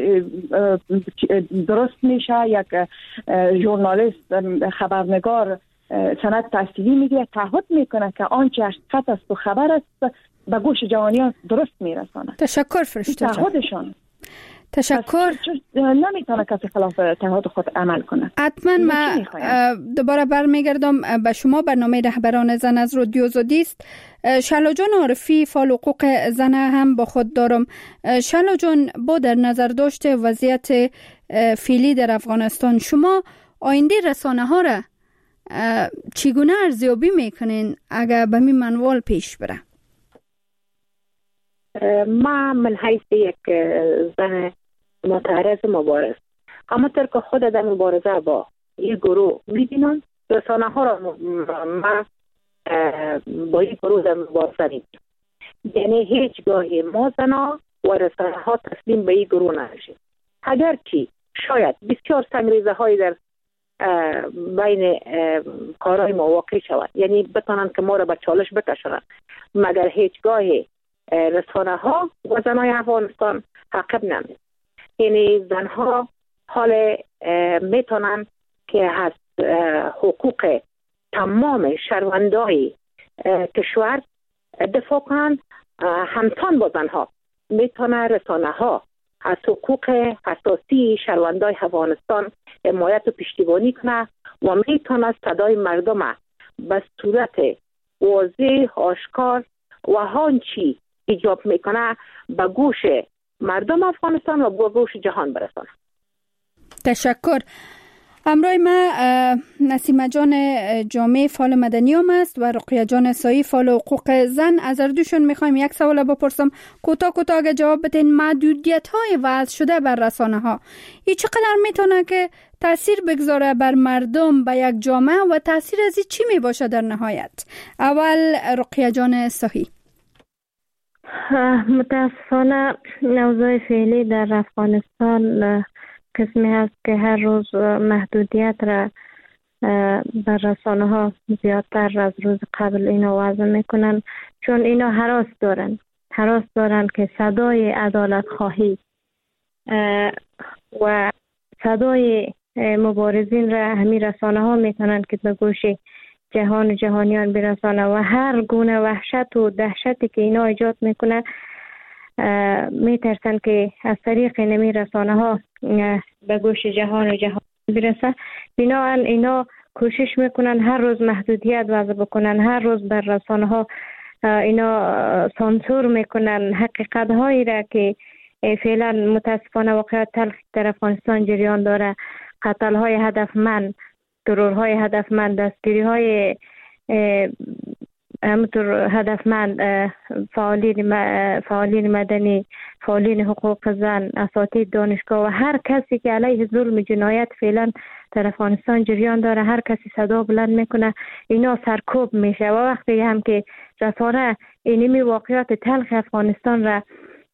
درست میشه، یک ژورنالیست خبرنگار سند تحصیلی میگیره، تعهد میکنه که آنچه حقیقت است و خبر است به گوش جهانیان درست میرسانه. تشکر فرشته جان. تعهدشان. تشکر. نمیتونه کسی خلاف تعهد خود عمل کنه. حتما ما دوباره برمیگردم به شما. برنامه رهبران زن از رادیو آزادی است. شلا جان عارفی فعال حقوق زن هم با خود دارم. شلا جان، با در نظر داشته وضعیت فعلی در افغانستان، شما آینده رسانه ها را چگونه ارزیابی میکنین اگر به می منوال پیش بره؟ ما من حیث یک زن متعرض مبارز، همونطور که خود در مبارزه با این گروه میبینم، رسانه ها را ما با این گروه در مبارزه میبینم. یعنی هیچ گاهی ما زنها و رسانه ها تسلیم به این گروه نشیم. اگر که شاید بسیار سنگریزه های در بین کارهای ما واقع شود، یعنی بتانن که ما را به چالش بکشند، مگر هیچ گاهی رسانه ها و زنهای افغانستان عقب نمید. یعنی زنها حال میتونن که از حقوق تمام شهروندای کشور دفاع کنن. همتان با زنها میتونه رسانه ها از حقوق اساسی شهروندای افغانستان حمایت و پشتیبانی کنه و میتونه صدای مردم به صورت واضح، آشکار و هانچی ایجاب میکنه به گوش مردم افغانستان و به گوش جهان برسانه. تشکر. همراه ما نسیمه جان جامع فعال مدنی هم است و رقیه جان سایی فعال حقوق زن. از هر دوشون میخوایم یک سوال بپرسم، کوتاه کوتاه اگه جواب بدین. محدودیت های وضع شده بر رسانه ها این چقدر میتونه که تاثیر بگذاره بر مردم، به یک جامعه، و تاثیر از این چی میباشه در نهایت؟ اول رقیه جان سایی. متاسفانه اوضاع فعلی در افغانستان قسمی هست که هر روز محدودیت را بر رسانه ها زیادتر از روز قبل اینا وضع میکنن، چون اینا هراس دارن هراس دارن که صدای عدالت خواهی و صدای مبارزین را همین رسانه ها میتونن که به گوش جهان و جهانیان برسانه و هر گونه وحشت و دهشتی که اینا ایجاد میکنه میترسن که از طریق نمی رسانه ها به گوش جهان و جهان برسه. بنابراین اینا کوشش میکنن هر روز محدودیت وضع بکنن، هر روز بر رسانه ها اینا سانسور میکنن حقیقت هایی را که فعلا متاسفانه واقعیت تلخ در افغانستان جریان داره. قتل های هدفمند، ترور های هدفمند، دستگیری های همونطور هدفمند، فعالین فعالین مدنی، فعالین حقوق زن، اساتید دانشگاه و هر کسی که علیه ظلم جنایت فعلا در افغانستان جریان داره، هر کسی صدا بلند میکنه، اینا سرکوب میشه و وقتی هم که رسانه اینمی واقعیات تلخ افغانستان را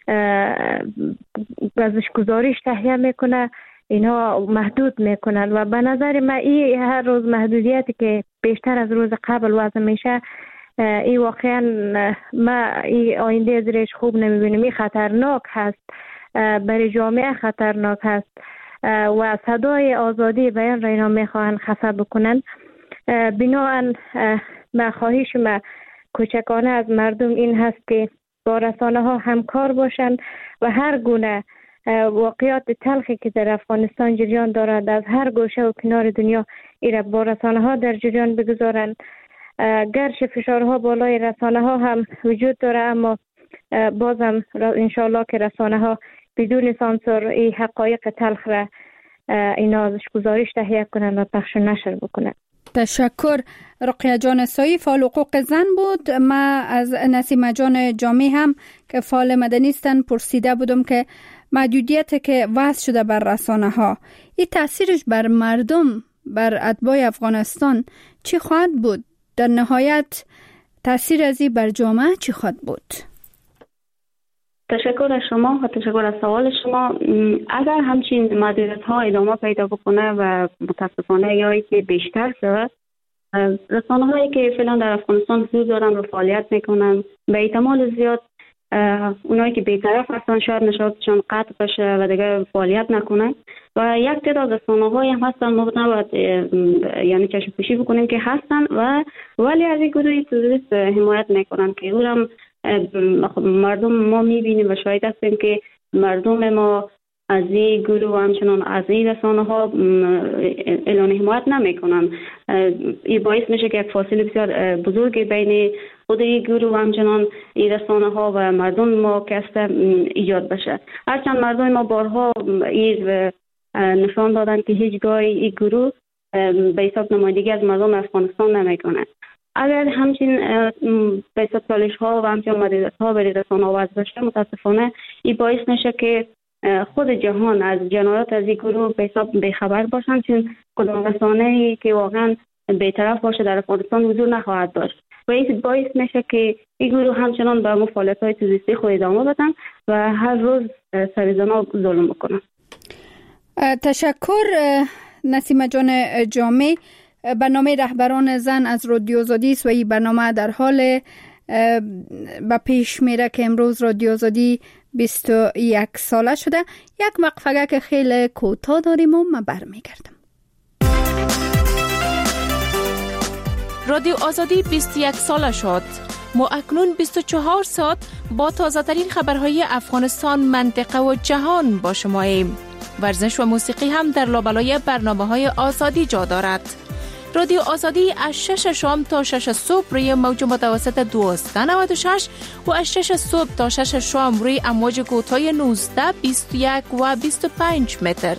ازش گزارش تهیه میکنه، اینا محدود میکنن و به نظر من این هر روز محدودیتی که بیشتر از روز قبل وضع میشه، این واقعا ما این آینده زیرش خوب نمیبینیم. این خطرناک هست، برای جامعه خطرناک هست و صدای آزادی بیان را اینا میخواهن خفه بکنن. بنابراین ما خواهش ما کوچکانه از مردم این هست که با رسانه ها همکار باشن و هر گونه واقعیات تلخی که در افغانستان جریان دارد از هر گوشه و کنار دنیا ایره با رسانه ها در جریان بگذارن. گرچه فشارها بالای رسانه ها هم وجود داره، اما بازم انشالله که رسانه ها بدون سانسور این حقایق تلخ را اینا ازش گزارش تهیه کنن و پخش و نشر بکنن. تشکر. رقیه جان سایی فعال حقوق زن بود. ما از نسیمه جان جامع هم که فعال مدنی هستن پرسیده بودم که محدودیت که وضع شده بر رسانه ها این تاثیرش بر مردم، بر اتباع افغانستان چی خواهد بود؟ در نهایت تاثیر از این بر جامعه چی خواهد بود؟ تشکر از شما و تشکر از سوال شما. اگر همچین محدودیت ها ادامه پیدا بکنه و متاسفانه یا که بیشتر شود، رسانه هایی که فعلا در افغانستان حضور دارن و فعالیت میکنن به احتمال زیاد اونایی که بی‌طرف هستن شاید نشاطشون قطع بشه و دیگه فعالیت نکنن و یک تعداد رسانه‌هایی هم هستن ما نباید یعنی چشم پوشی بکنیم که هستن و ولی از این گروه تروریست حمایت میکنن که او هم مردم ما میبینیم و شاهد هستیم که مردم ما از این گروه همچنان از این رسانه ها اعلان حمایت نمی کنن. این باعث میشه که یک فاصله بسیار بزرگی بین خود این گروه همچنان این رسانه ها و مردم ما که ایجاد بشه. هرچند مردم ما بارها این نشان دادن که هیچگاه این گروه به حساب نمایندگی از مردم افغانستان نمی کنن. اگر همچین به حساب چالش ها و همچنین محدودیت ها برای رسانه ها وضع بشه، متاسفانه این باعث میشه که خود جهان از جنایات از این گروه به حساب بیخبر باشن، چون کدام رسانه‌ای که واقعا بی‌طرف باشه در افغانستان حضور نخواهد داشت و این باعث میشه که این گروه همچنان به فعالیت‌های تروریستی خود ادامه بدن و هر روز سرزنا ظلم بکنن. تشکر نسیمه جان جامع. برنامه رهبران زن از رادیو آزادی است و این برنامه در حال به پیش میره که امروز رادیو آزادی بیست و یک ساله شده. یک وقفه که خیلی کوتاه داریم و من برمیگردم. رادیو آزادی بیست و یک ساله شد. ما اکنون بیست و چهار ساعت با تازه ترین خبرهای افغانستان، منطقه و جهان با شماییم. ورزش و موسیقی هم در لابلای برنامه‌های آزادی جا دارد. رادیو آزادی از شش شام تا شش صبح روی موج متوسط دویست و نود و شش و از شش صبح تا شش شام روی امواج کوتاه نوزده، بیست و یک و بیست و پنج متر.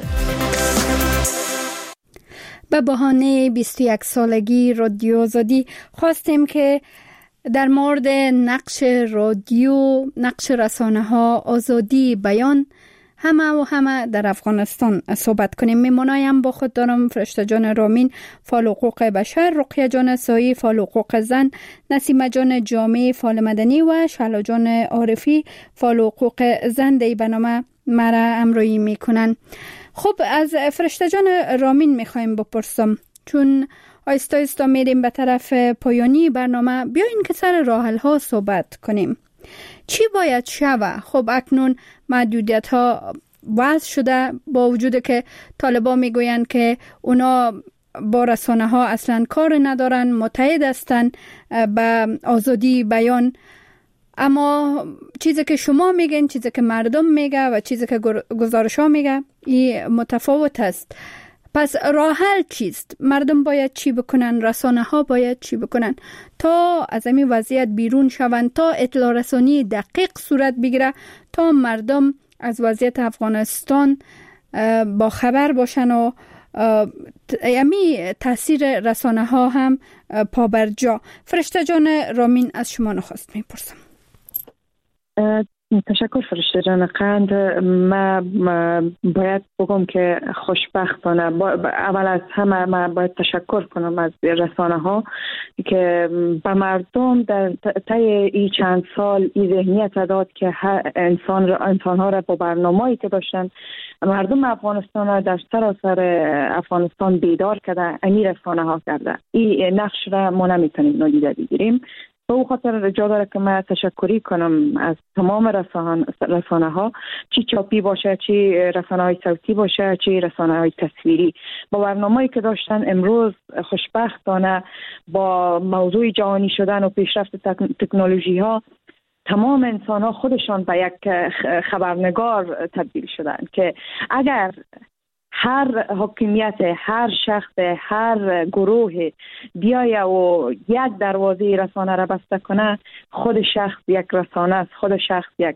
به بهانه بیست و یک سالگی رادیو آزادی خواستیم که در مورد نقش رادیو، نقش رسانه ها، آزادی بیان همه و همه در افغانستان صحبت کنیم. میمونایم با خود دارم فرشته جان رامین، فعال حقوق بشر، رقیه جان سایی، فعال حقوق زن، نسیمه جان جامعی، فعال مدنی و شعلا جان عارفی، فعال حقوق زن در برنامه مرا همراهی میکنن. خب از فرشته جان رامین میخوایم بپرسم، چون آیستا آیستا میریم به طرف پایانی برنامه، بیاین که سر راحل ها صحبت کنیم. چی باید شوه؟ خب اکنون محدودیت ها وضع شده، با وجود که طالبان میگویند که اونا با رسانه ها اصلا کار ندارن، متحد هستن به آزادی بیان، اما چیزی که شما میگن، چیزی که مردم میگه و چیزی که گزارش ها میگه این متفاوت است. پس راه حل چیست؟ مردم باید چی بکنن؟ رسانه ها باید چی بکنن تا از این وضعیت بیرون شوند، تا اطلاع رسانی دقیق صورت بگیره، تا مردم از وضعیت افغانستان با خبر باشن و یعنی تاثیر رسانه ها هم پابرجا. فرشته جان رامین از شما نخواست میپرسم. تشکر فرشته جان قند. ما باید بگم که خوشبختانه اول از همه ما باید تشکر کنم از رسانه ها که به مردم در طی این چند سال این ذهنیت داد که انسان انسان ها را با برنامه‌ای که داشتن مردم افغانستان را در سراسر افغانستان بیدار کرده، این رسانه ها کرده. این نقش را ما نمیتونیم نادیده بگیریم. به او خاطر جا داره که من تشکری کنم از تمام رسانه ها، چی چاپی باشه، چی رسانه های صوتی باشه، چی رسانه های تصویری، با برنامه‌ای که داشتن. امروز خوشبختانه با موضوع جهانی شدن و پیشرفت تکنولوژی ها تمام انسان ها خودشان به یک خبرنگار تبدیل شدن که اگر هر حکومت، هر شخص، هر گروه بیایه و یک دروازه رسانه را بسته کنه، خود شخص یک رسانه است، خود شخص یک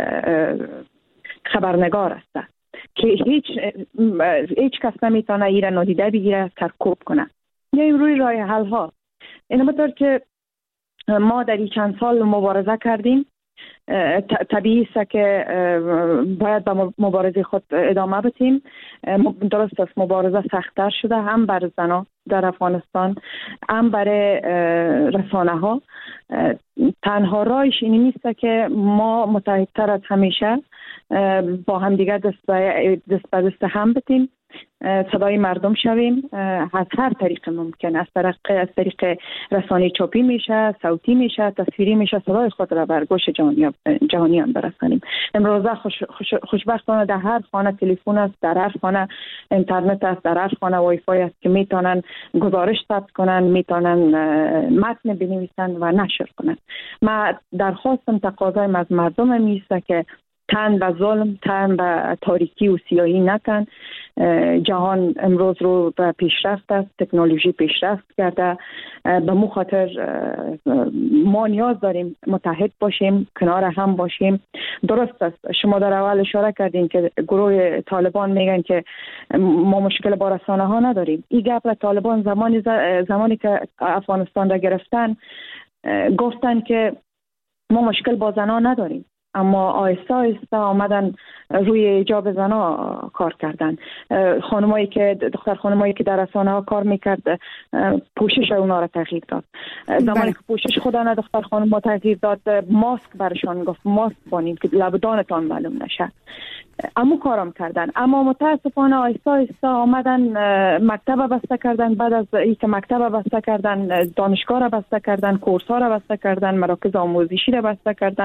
خبرنگار است که هیچ هیچ کس نمیتونه این را نادیده بگیره، سرکوب کنه. میایم روی راه حل ها. این مطور که ما در این چند سال مبارزه کردیم، طبیعی است که باید به مبارزه خود ادامه بدیم. درست است مبارزه سخت‌تر شده، هم بر زنان در افغانستان، هم برای رسانه ها. تنها راهش این نیست که ما متحدتر از همیشه با هم دیگر دست به دست هم بدیم، صدای مردم شویم از هر طریق ممکن. از طریق از طریق رسانه چاپی میشه، صوتی میشه، تصویری میشه، صدای خود را بر گوش جهانیان جهانیان برسانیم. امروزه خوش خوش خوشبختانه در هر خانه تلفن است، در هر خانه اینترنت است، در هر خانه وای فای است که میتونن گزارش ثبت کنن، میتونن متن بنویسن و نشر کنن. ما درخواستم تقاضایم از مردم میسته که تن به ظلم، تن به تاریکی و سیاهی نکن. جهان امروز رو به پیشرفت است، تکنولوژی پیشرفت کرده. به مو خاطر ما نیاز داریم متحد باشیم، کنار هم باشیم. درست است شما در اول اشاره کردین که گروه طالبان میگن که ما مشکل با رسانه ها نداریم. این گپ طالبان زمانی زمانی که افغانستان را گرفتن گفتن که ما مشکل با زنان نداریم، اما آهسته آهسته آمدن روی ایجاب زنا کار کردن. خانمایی که دختر خانمایی که در رسانه ها کار میکرد پوشش اونا را تغییر داد. زمانی که پوشش خدا نه دختر خانم تغییر داد، ماسک برشان گفت ماسک بانید که لبدانتان معلوم نشه. امو کارم کردن، اما متاسفانه آهسته آهسته آمدن مکتب بسته کردن. بعد از اینکه مکتب بسته کردن، دانشگاه را بسته کردن، کورس ها را بسته کردن، مراکز آموزشی را بسته کردن،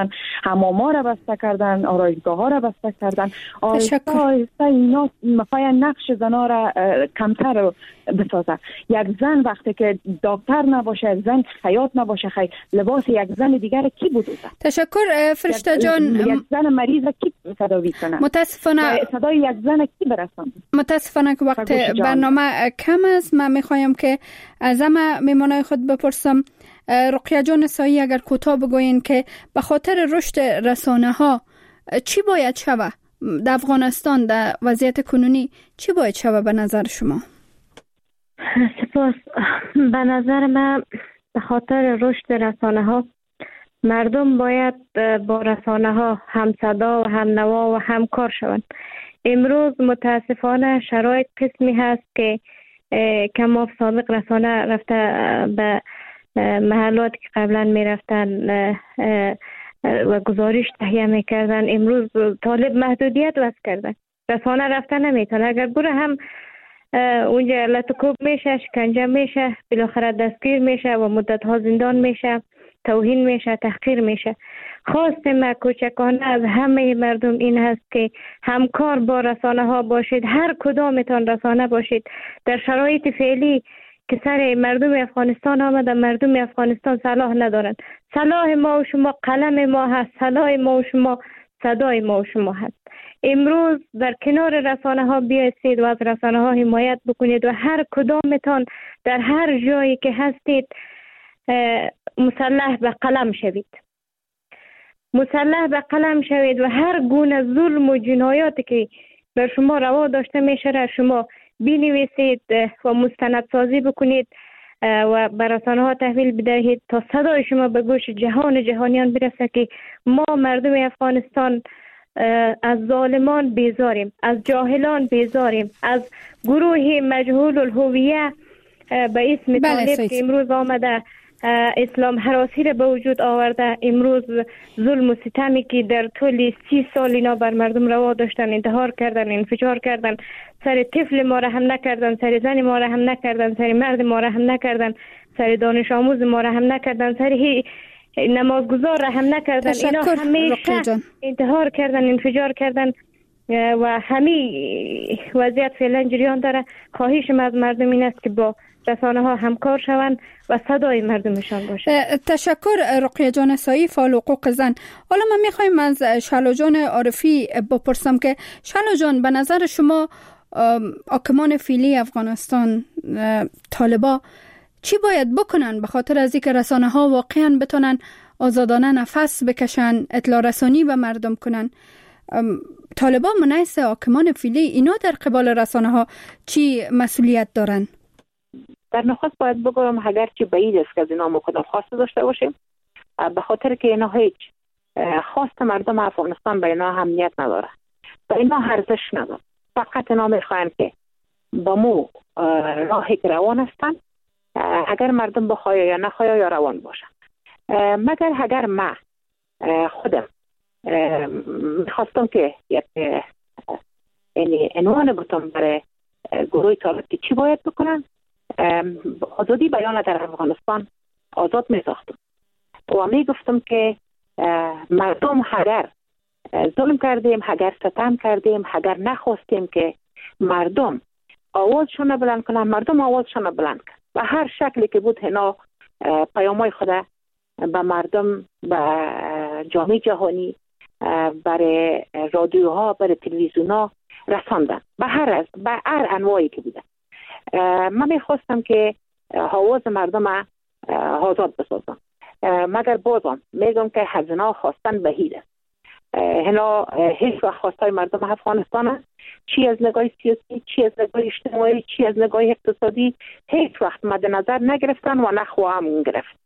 حماما را بسته کردن، آرایشگاه ها را بسته کردن. آهسته آهسته اینا میخواین نقش زنا را کمتر بسازه. یک زن وقتی که دکتر نباشه، زن خیاط نباشه، خی لباس یک زن دیگر کی بودوزه؟ تشکر فرشته جان. یک زن مریض کی تداوی کنه؟ متاسفانه صدای یک زن کی برسان؟ متاسفانه که وقت برنامه کم است. من میخوایم که از همه میمانای خود بپرسم، رقیه جان سایی اگر کوتاه بگوین که به خاطر رشد رسانه ها چی باید شود در افغانستان، در وضعیت کنونی چی باید شود به نظر شما؟ سپاس. به نظر من به خاطر رشد رسانه ها مردم باید با رسانه ها هم صدا و هم نوا و همکار شوند. امروز متاسفانه شرایط قسمی هست که کما سابق رسانه رفته به محلاتی که قبلا می رفتن و گزارش تهیه می کردن، امروز طالب محدودیت وضع کردن، رسانه رفته نمیتونه. اگر بره هم اونجا لطکوب میشه، شکنجه میشه، بالاخره دستگیر میشه و مدت ها زندان میشه، توهین میشه، تحقیر میشه. خواست ما کوچکانه از همه مردم این هست که همکار با رسانه ها باشید، هر کدامتان رسانه باشید. در شرایط فعلی که سر مردم افغانستان آمده، مردم افغانستان سلاح ندارند. سلاح ما و شما قلم ما هست، سلاح ما و شما صدای ما و شما هست. امروز در کنار رسانه ها بیایید و از رسانه ها حمایت بکنید و هر کدامتان در هر جایی که هستید مسلح به قلم شوید. مسلح به قلم شوید و هر گونه ظلم و جنایاتی که بر شما روا داشته میشه را شما بنویسید و مستندسازی بکنید و بر رسانه ها تحویل بدهید تا صدای شما به گوش جهان جهانیان برسه که ما مردم افغانستان از ظالمان بیزاریم، از جاهلان بیزاریم، از گروه مجهول الهویه به اسم طالب که امروز آمده اسلام هراسی را به وجود آورده. امروز ظلم و ستمی که در طول سی سال اینا بر مردم روا داشتن، انتحار کردن، انفجار کردن، سر طفل ما را هم نکردن، سر زن ما را هم نکردن، سر مرد ما را هم نکردن، سر دانش آموز ما را هم نکردن، سر نمازگزار را هم نکردن. اینا همیشه انتحار کردن، انفجار کردن و همین وضعیت فعلا جریان داره. خواهشم از مردم این است که با رسانه ها همکار شوند و صدای مردمشان باشه. تشکر رقیه جان سایی، فعال حقوق زن. حالا من میخوایم از شعلو جان عارفی بپرسم که شعلو جان، به نظر شما حاکمان فعلی افغانستان، طالبا چی باید بکنن به خاطر از اینکه رسانه ها واقعا بتونن آزادانه نفس بکشن، اطلاع رسانی به مردم کنن؟ طالبا منعکس حاکمان فعلی اینا در قبال رسانه ها چی مسئولیت دارن؟ در نخست باید بگم اگر چی بعید است که از اینا ما کدام خواست داشته باشیم، به خاطر که اینا هیچ خواست مردم افغانستان به اینا اهمیت نداره، به اینا ارزش نداره. فقط اینا میخواین که با مو راهی که روان هستن، اگر مردم بخواه یا نخواه یا روان باشن. مگر اگر ما خودم میخواستم که یک یعنی عنوان بتم برای گروه طالب که چی باید بکنن، آزادی بیان در افغانستان آزاد می ساختم و می گفتم که مردم اگر ظلم کردیم، اگر ستم کردیم، اگر نخواستیم که مردم آوازشون بلند کنن، مردم آوازشون بلند کنن و هر شکلی که بود اینا پیامای خود به مردم، به جامعه جهانی، برای رادیوها، برای تلویزیونها رساندن، به هر به هر انواعی که بوده. من میخواستم که آواز مردم آزاد بسازم، مگر بازم میگم که هزینه خواستن بهیده. هنا هیچ وقت خواستای مردم افغانستان است، چی از نگاه سیاسی، چی از نگاه اجتماعی، چی از نگاه اقتصادی هیچ وقت مد نظر نگرفتن و نخواهم گرفت.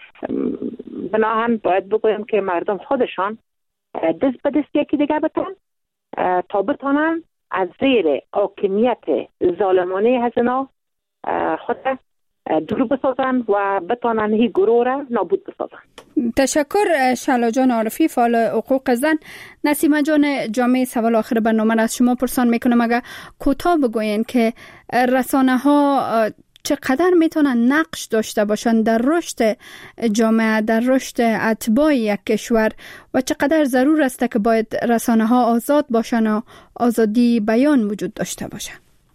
بناهن باید بگویم که مردم خودشان دست به دست یکی دیگه بتن تا بتانن از زیر حاکمیت ظالمانه هزینا خود دور بسازن و بتانن هی گروه را نابود بسازن. تشکر شعلو جان عارفی، فعال حقوق زن. نسیمه جان جامعه، سوال آخر برنامه از شما پرسان میکنم، اگر کوتاه بگوین که رسانه ها چقدر میتونن نقش داشته باشن در رشد جامعه، در رشد اتباع یک کشور و چقدر ضرور است که باید رسانه ها آزاد باشن و آزادی بیان وجود داشته باشه؟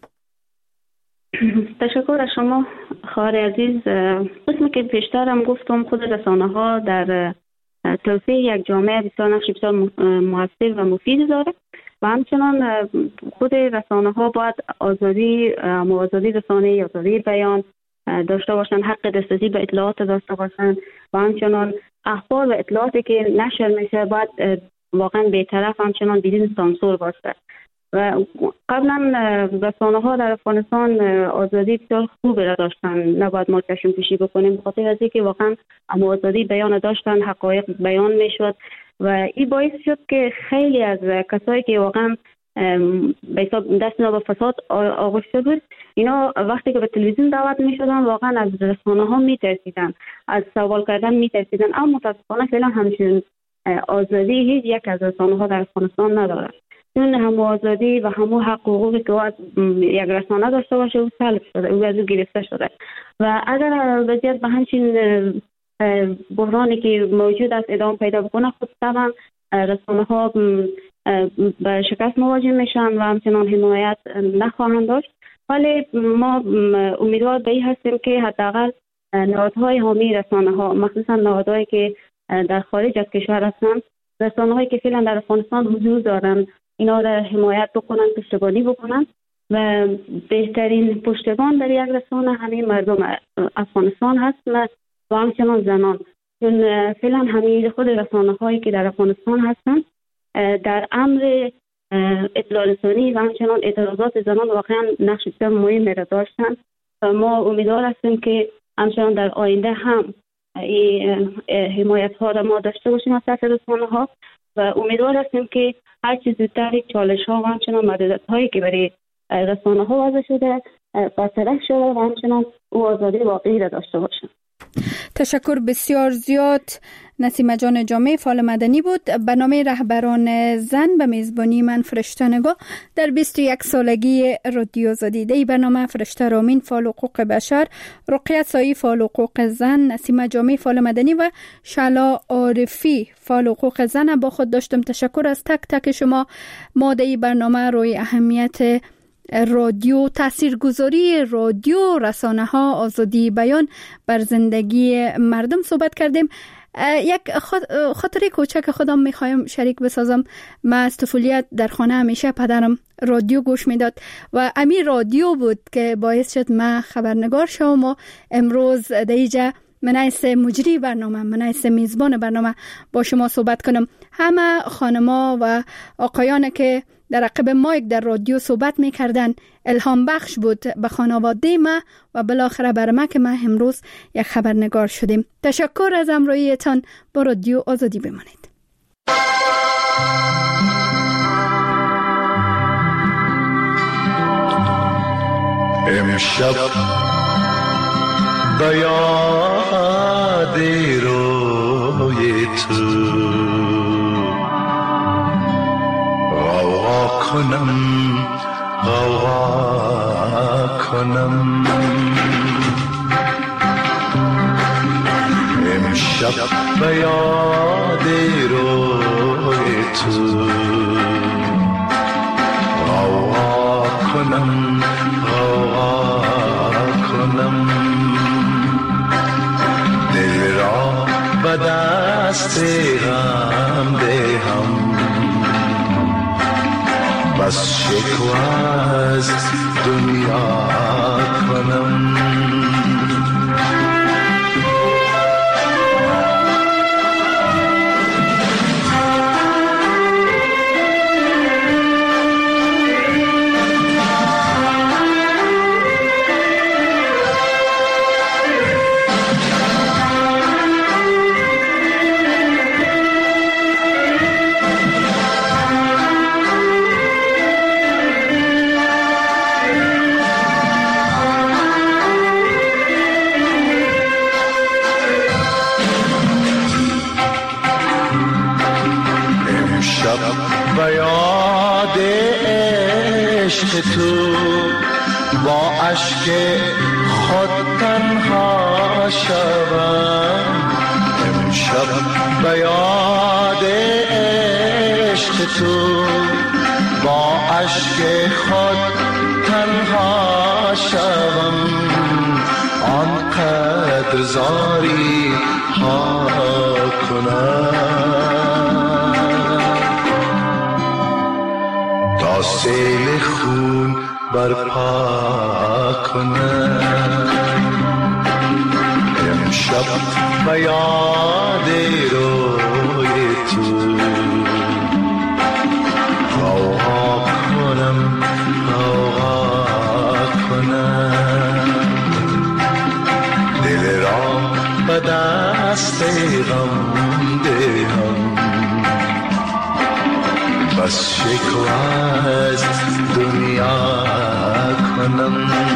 تشکر از شما خواهر عزیز. قسمی که پیشترم گفتم، خود رسانه ها در توسعه یک جامعه بسیار نقش بسیار موثر و مفید داره و همچنان خود رسانه ها باید آزادی آزادی رسانه، آزادی بیان داشته باشند، حق دسترسی به اطلاعات داشته باشند و همچنان اخبار و اطلاعاتی که نشر میشه باید واقعا بی‌طرف همچنان بدون سانسور باشه. و قبلا رسانه ها در افغانستان آزادی بسیار خوب را داشتن، نباید ما کشم کشی بکنیم، بخاطر از اینکه واقعا اما آزادی بیان داشتن، حقایق بیان میشد و این باعث شد که خیلی از کسایی که واقعا به حساب دست اینا به فساد آغشته بود، اینا وقتی که به تلویزیون دعوت میشدن واقعا از رسانه ها میترسیدن، از سوال کردن میترسیدن. اما متاسفانه فعلا همچنین آزادی هیچ یک از رسانه ها در افغانستان نداره. چون همو آزادی و همو حق حقوقی که باید یک رسانه داشته باشه او سلب شده، او از او گرفته شده و اگر وضعیت به همچین بحرانی که موجود است ادامه پیدا بکنه، خود طبعا رسانه ها به شکست مواجه میشن و همچنان حمایت نخواهند داشت. ولی ما امیدوار به این هستیم که حداقل نهادهای حامی رسانه ها، مخصوصا نهادهایی که در خارج از کشور هستند، رسانه هایی که فعلا در افغانستان حضور دارند، اینا را حمایت بکنن، پشتیبانی بکنن و بهترین پشتیبان در یک رسانه همین مردم افغانستان هست و همچنان زنان. چون فعلا همین خود رسانه هایی که در افغانستان هستن در امر اطلاع رسانی و همچنان اعتراضات زنان واقعا نقش بسیار مهمی را داشتن و ما امیدوار هستیم که همچنان در آینده هم این حمایت ها را ما داشته باشیم از طرف رسانه ها و امیدوار هستیم که هر چیز زودتر چالش ها و همچنان محدودیت هایی که برای رسانه ها وضع شده برطرف شده و همچنان او آزادی واقعی را داشته باشند. تشکر بسیار زیاد. نسیمه جان جامع فعال مدنی بود. برنامه رهبران زن به میزبانی من فرشته نگاه در بیست و یک سالگی رادیو آزادی. در برنامه فرشته رامین فعال حقوق بشر، رقیه سایی فعال حقوق زن، نسیمه جامع فعال مدنی و شعلا عارفی فعال حقوق زن با خود داشتم. تشکر از تک تک شما. ما در برنامه روی اهمیت رادیو، تاثیرگذاری رادیو، رسانه ها، آزادی بیان بر زندگی مردم صحبت کردیم. یک خاطره کوچک خودم میخوایم شریک بسازم. من از طفولیت در خانه همیشه پدرم رادیو گوش میداد و امی رادیو بود که باعث شد من خبرنگار شوم و امروز دیجا منایس مجری برنامه، منایس میزبان برنامه با شما صحبت کنم. همه خانما و آقایان که در عقب مایک در رادیو صحبت میکردن الهام بخش بود به خانواده ما و بالاخره بر ما که ما امروز یک خبرنگار شدیم. تشکر از همراهیتان با رادیو آزادی. بمانید. امشب به یاد روی تو غوغا کنم غوغا کنم امشب به یاد روی تو غوغا کنم غوغا کنم دل را به دست غم دهم بس شکوه از دنیا کنم به یاد عشق تو با اشک خود تنها شوم امشب به یاد عشق تو با اشک خود تنها شوم آنقدر زاری ها کنم تا سیل خون برپا کنم امشب به یاد روی تو غوغا کنم غوغا کنم دل را به دست غم دهم بس شکوه از دنیا کنم